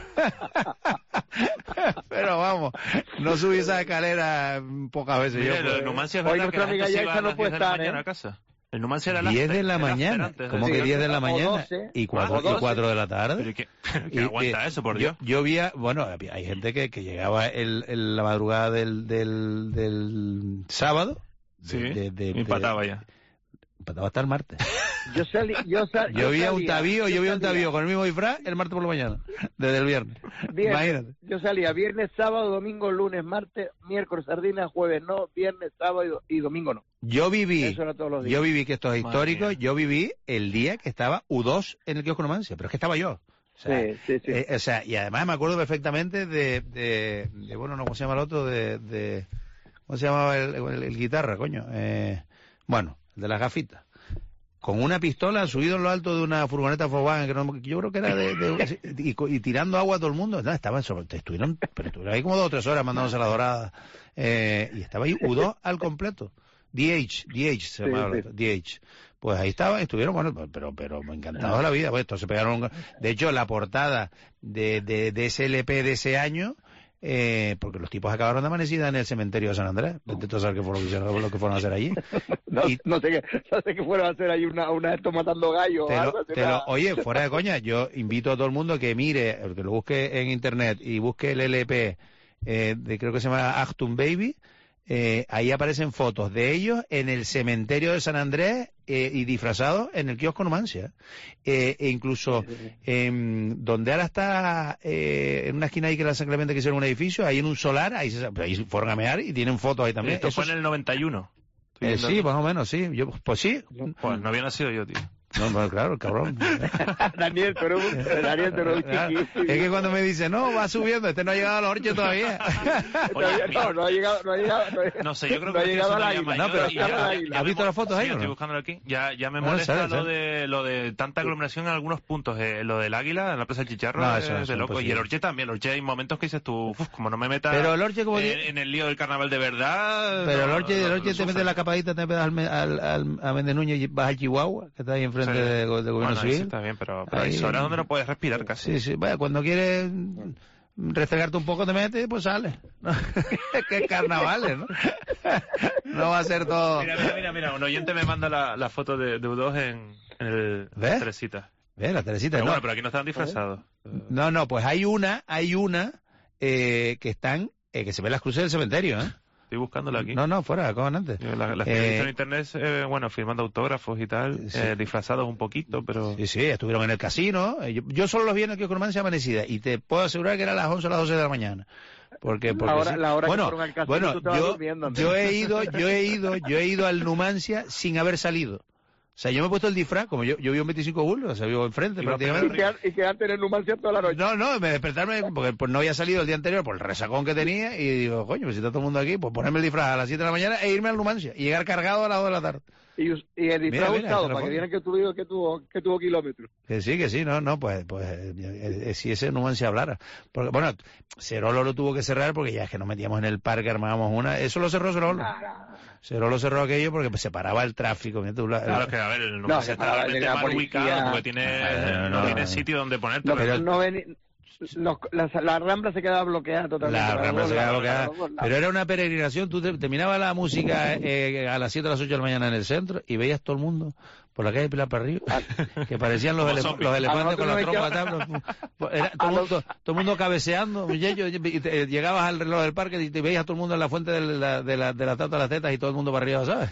pero vamos, no subí esa escalera mm, pocas veces. Mira, yo, lo de pues. Numancia es Hoy verdad que nuestra la gente amiga se Yaisa iba a no las puede diez de la estar, mañana ¿eh? a casa. El Numancia era a las diez de tres, la era after mañana, antes, como sí. que diez de la O mañana doce, y o cuatro, y doce. cuatro de la tarde. Pero ¿y qué, qué Y- aguanta y- eso, por yo, Dios? yo vi, a- bueno, había- hay gente que, que llegaba el, el- la madrugada del, del, del sábado. de- Sí, de- de- y empataba de- ya. Empataba hasta el martes. Yo salí, yo sal, Yo vi a un salía- tavío, yo vi a un salía tavío con el mismo disfraz el martes por la mañana, desde el viernes. viernes, Imagínate. yo salía viernes, sábado, domingo, lunes, martes, miércoles, sardina, jueves no, viernes, sábado y, do- y domingo no. Yo viví, Eso era todos los días. yo viví que esto es Madre histórico, mía. yo viví el día que estaba U dos en el kiosco Numancia, pero es que estaba yo. O sea, Sí, sí, sí. eh, o sea, y además me acuerdo perfectamente de, de, de, bueno, no, ¿cómo se llama el otro? De, de ¿cómo se llamaba el, el- el guitarra, coño? Eh, bueno, el de las gafitas. Con una pistola subido en lo alto de una furgoneta Volkswagen, que no- yo creo que era de, de- y, co- y tirando agua a todo el mundo. No, estaban sobre, estuvieron, pero estuvieron ahí como dos o tres horas mandándose la dorada. Eh, y estaba ahí U dos al completo. D H, D H se Sí, llamaba, sí. D H. Pues ahí estaban, estuvieron, bueno, pero pero encantados de la vida. Pues estos se pegaron. De hecho, la portada de, de, de ese L P de ese año eh, porque los tipos acabaron de amanecida en el cementerio de San Andrés. Vete tú a saber qué fue lo que, hicieron, lo que fueron a hacer allí. no, y, no sé qué, no sé qué fueron a hacer allí una, una de estos matando gallos. Te o lo, algo, te lo, oye, fuera de coña, yo invito a todo el mundo que mire, que lo busque en internet y busque el L P, eh, de, creo que se llama Achtung Baby. Eh, ahí aparecen fotos de ellos en el cementerio de San Andrés eh, y disfrazados en el kiosco Numancia. Eh, e incluso eh, donde ahora está, eh, en una esquina ahí que la San Clemente que hicieron un edificio, ahí en un solar, ahí, se, ahí fueron a mear y tienen fotos ahí también. Esto fue en el noventa y uno. Eh, sí, más o menos, sí. Yo, pues sí. Pues no había nacido yo, tío. No, no, claro, cabrón. Daniel, pero Daniel, pero es que cuando me dice, no, va subiendo, este no ha llegado a los Orches todavía. Oye, no, no ha llegado, no ha llegado. No, no sé, yo creo no que ha llegado al águila. No, pero ya, ya, ya, ¿has visto las fotos ahí? Sí, ¿no? Estoy buscándolo aquí. Ya, ya me Bueno, molesta sale, lo sale. de lo de tanta aglomeración en algunos puntos. Eh, lo del águila, en la Plaza del Chicharro, No, es eso, eso de loco. imposible. Y el Orche también. El Orche hay momentos que dices tú, uf, como no me metas Pero el Orche como en, que- en el lío del carnaval de verdad. Pero el no, Orche, no, el no, Orche no te mete la capadita, te metes al, al, al, a Méndez Núñez y vas a Chihuahua, que está ahí enfrente Sí. de, de Gobierno Bueno, ahí sí Civil. está bien, pero, pero hay Ahí- zonas donde no puedes respirar casi. Sí, sí, bueno, cuando quieres restregarte un poco te metes, pues sales. Qué carnavales, ¿no? No va a ser todo... Mira, mira, mira, mira, un oyente me manda la, la foto de, de U dos en, en el ¿Ves? Teresita. ¿Ves? La Teresita, Pero no. bueno, pero aquí no están disfrazados. No, no, pues hay una, hay una eh, que están, eh, que se ven las cruces del cementerio, ¿eh? Estoy buscándola aquí. No, no, fuera, cojonante. Las la que Eh, he visto en internet, eh, bueno, firmando autógrafos y tal, Sí. eh, disfrazados un poquito, pero... Sí, sí, estuvieron en el casino. Eh, Yo, yo solo los vi en el kiosco Numancia amanecida y te puedo asegurar que era a las once o las doce de la mañana. Porque, porque La hora- sí. la hora que bueno, fueron al casino, bueno, tú estabas yo, durmiendo, ¿no? yo he ido, yo he ido, yo he ido al Numancia sin haber salido. O sea, yo me he puesto el disfraz, como yo, yo vivo en veinticinco burlos, o sea, vivo enfrente prácticamente. Y quedar, y quedarte en el Numancia toda la noche. No, no, me despertarme, porque pues, no había salido el día anterior por el resacón que tenía, y digo, coño, pues si está todo el mundo aquí, pues ponerme el disfraz a las siete de la mañana e irme al Numancia, y llegar cargado a las dos de la tarde. Y, y el disfraz Mira, mira, usado, te lo para que pongo. vieran que tuvo, que tuvo, que tuvo kilómetros. Que sí, que sí, no, no, pues, pues eh, eh, si ese Numancia hablara. Porque, bueno, Cerolo lo tuvo que cerrar porque ya es que nos metíamos en el parque, armábamos una, eso lo cerró Cerolo. Cerolo cerró aquello porque pues, se paraba el tráfico. Mira tú, la- Claro que, a ver, el No, no, se está paraba realmente la mal policía. ubicado, porque tiene, Ah, no, no, no, tiene no. sitio donde ponerte. No, pero- no ven, los- la, la Rambla se quedaba bloqueada totalmente. La para Rambla los se dos quedaba lados, bloqueada. para los dos lados. Pero era una peregrinación. Tú te- terminabas la música eh, a las siete o las ocho de la mañana en el centro y veías todo el mundo por la calle Pilar para arriba, que parecían los, Como elef- zombies. los elefantes A con la nosotros trompa. nos tal, pues, era todo, el mundo, todo el mundo cabeceando. muchacho, y te- llegabas al reloj del parque y te veías a todo el mundo en la fuente de la, de la, de la tata de las tetas y todo el mundo para arriba, ¿sabes?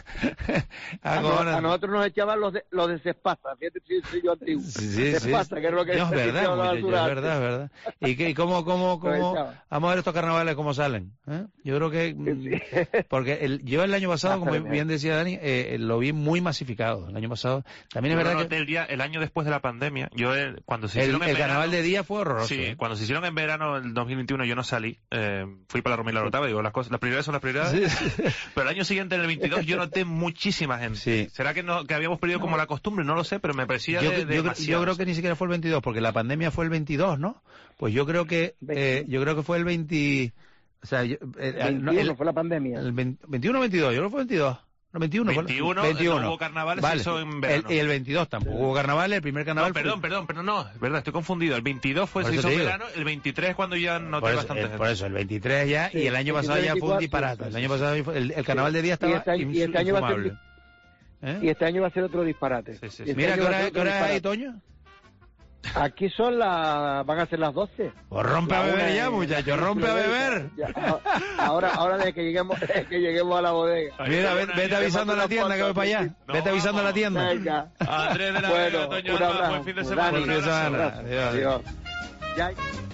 A, no- a nosotros nos echaban los de, los de Cespasa, fíjate si soy yo antiguo. Sí, sí, sí. Cespasa, que es lo que No, es se verdad, echaba a la muchacho, altura es antes. verdad, es verdad. ¿Y, qué, y cómo, cómo, cómo, echaba. vamos a ver estos carnavales cómo salen? ¿eh? Yo creo que, mm, porque el, yo el año pasado, como tremendo. bien decía Dani, eh, lo vi muy masificado. El año pasado, también es Yo verdad lo que noté el, día, el año después de la pandemia, yo eh, cuando se el, hicieron en el verano- carnaval de día fue horroroso. Sí, ¿eh? cuando se hicieron en verano del dos mil veintiuno yo no salí, eh, fui para la Roma y la Rotava, digo, las cosas, las prioridades son las prioridades, Sí, sí. pero el año siguiente, en el veintidós, yo noté muchísima gente. Sí. ¿Será que no que habíamos perdido como la costumbre? No lo sé, pero me parecía Yo, de, yo- yo demasiados. creo que ni siquiera fue el veintidós, porque la pandemia fue el veintidós, ¿no? Pues yo creo que eh, yo creo que fue el veinte, o sea, yo- eh, veintiuno no, el- fue la pandemia. el veinte veintiuno o veintidós, yo creo que fue veintidós. No, veintiuno. fue- veintiuno, veintiuno. no hubo carnavales, Vale. se hizo en verano. El, y el veintidós tampoco hubo carnavales, el primer carnaval No, fue- perdón, perdón, pero no, es verdad, estoy confundido. El veintidós fue Por se eso hizo te en digo. verano, el veintitrés cuando ya no por te eso, bastante eh, gente. por eso, el veintitrés ya, Sí, y el año pasado ya fue un veinticuatro, disparate. sí, El sí, año sí. pasado fue- el, el carnaval de día Y estaba este año- y este insu- año va a ser infumable. ¿Eh? Y este año va a ser otro disparate. Sí, sí, Y sí. este Mira, año ¿qué va a ser hora, otro qué hora hay, disparate. Toño? Aquí son las, van a ser las doce. Pues rompe a La beber una ya, de- muchacho, rompe a beber. Ya, a- ahora, ahora de que lleguemos, de que lleguemos a la bodega. Mira, ve- vete avisando a la tienda que voy para allá. No, Vete avisando a la vamos. tienda. Venga. Andrés de la Bueno, Vega, Toño un Alba, abrazo. buen fin de Dani, semana. Buen fin de un abrazo. semana. Adiós. Adiós. Ya-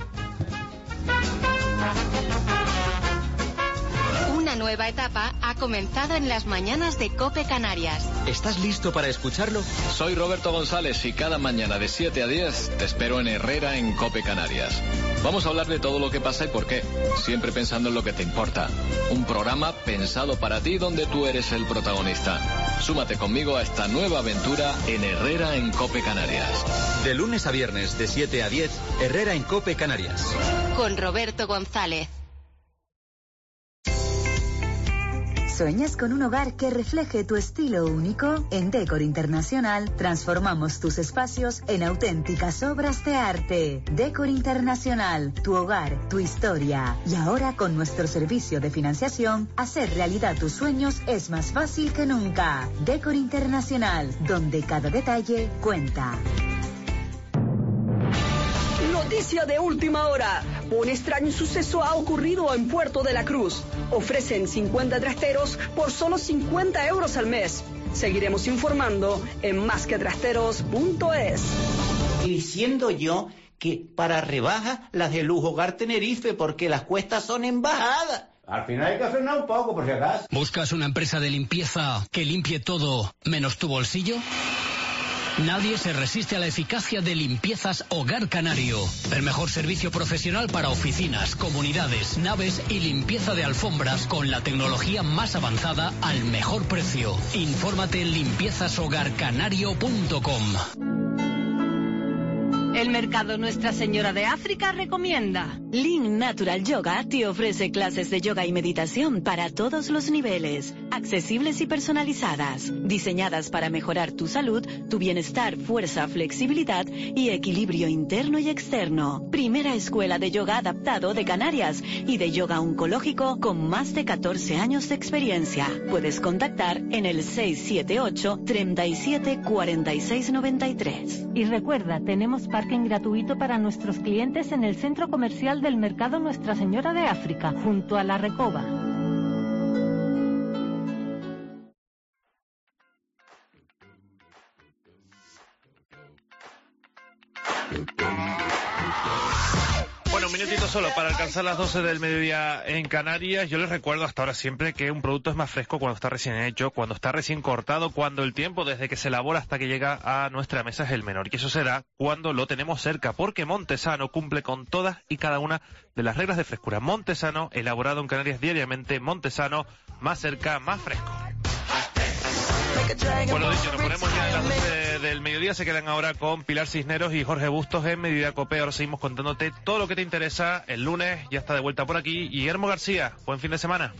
Una nueva etapa ha comenzado en las mañanas de COPE Canarias. ¿Estás listo para escucharlo? Soy Roberto González y cada mañana de siete a diez te espero en Herrera en COPE Canarias. Vamos a hablar de todo lo que pasa y por qué, siempre pensando en lo que te importa. Un programa pensado para ti donde tú eres el protagonista. Súmate conmigo a esta nueva aventura en Herrera en COPE Canarias. De lunes a viernes de siete a diez, Herrera en COPE Canarias. Con Roberto González. ¿Sueñas con un hogar que refleje tu estilo único? En Decor Internacional transformamos tus espacios en auténticas obras de arte. Decor Internacional, tu hogar, tu historia. Y ahora con nuestro servicio de financiación, hacer realidad tus sueños es más fácil que nunca. Decor Internacional, donde cada detalle cuenta. Noticia de última hora. Un extraño suceso ha ocurrido en Puerto de la Cruz. Ofrecen cincuenta trasteros por solo cincuenta euros al mes. Seguiremos informando en más que trasteros punto es. Diciendo yo que para rebaja las de Lujo Hogar Tenerife porque las cuestas son en bajada. Al final hay que frenar un poco, por si acaso. ¿Buscas una empresa de limpieza que limpie todo menos tu bolsillo? Nadie se resiste a la eficacia de Limpiezas Hogar Canario. El mejor servicio profesional para oficinas, comunidades, naves y limpieza de alfombras con la tecnología más avanzada al mejor precio. Infórmate en limpiezas hogar canario punto com. El Mercado Nuestra Señora de África recomienda. Link Natural Yoga te ofrece clases de yoga y meditación para todos los niveles, accesibles y personalizadas, diseñadas para mejorar tu salud, tu bienestar, fuerza, flexibilidad y equilibrio interno y externo. Primera escuela de yoga adaptado de Canarias y de yoga oncológico con más de catorce años de experiencia. Puedes contactar en el seis siete ocho, treinta y siete, cuarenta y seis noventa y tres. Y recuerda, tenemos parking gratuito para nuestros clientes en el centro comercial del Mercado Nuestra Señora de África, junto a La Recoba. Bueno, un minutito solo para alcanzar las doce del mediodía en Canarias. Yo les recuerdo hasta ahora siempre que un producto es más fresco cuando está recién hecho, cuando está recién cortado, cuando el tiempo desde que se elabora hasta que llega a nuestra mesa es el menor. Y eso será cuando lo tenemos cerca, porque Montesano cumple con todas y cada una de las reglas de frescura. Montesano, elaborado en Canarias diariamente. Montesano, más cerca, más fresco. Bueno, dicho, nos ponemos ya en las doce del mediodía. Se quedan ahora con Pilar Cisneros y Jorge Bustos en Mediodía Cope. Ahora seguimos contándote todo lo que te interesa. El lunes ya está de vuelta por aquí Guillermo García. Buen fin de semana.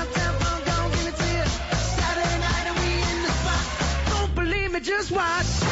Just watch.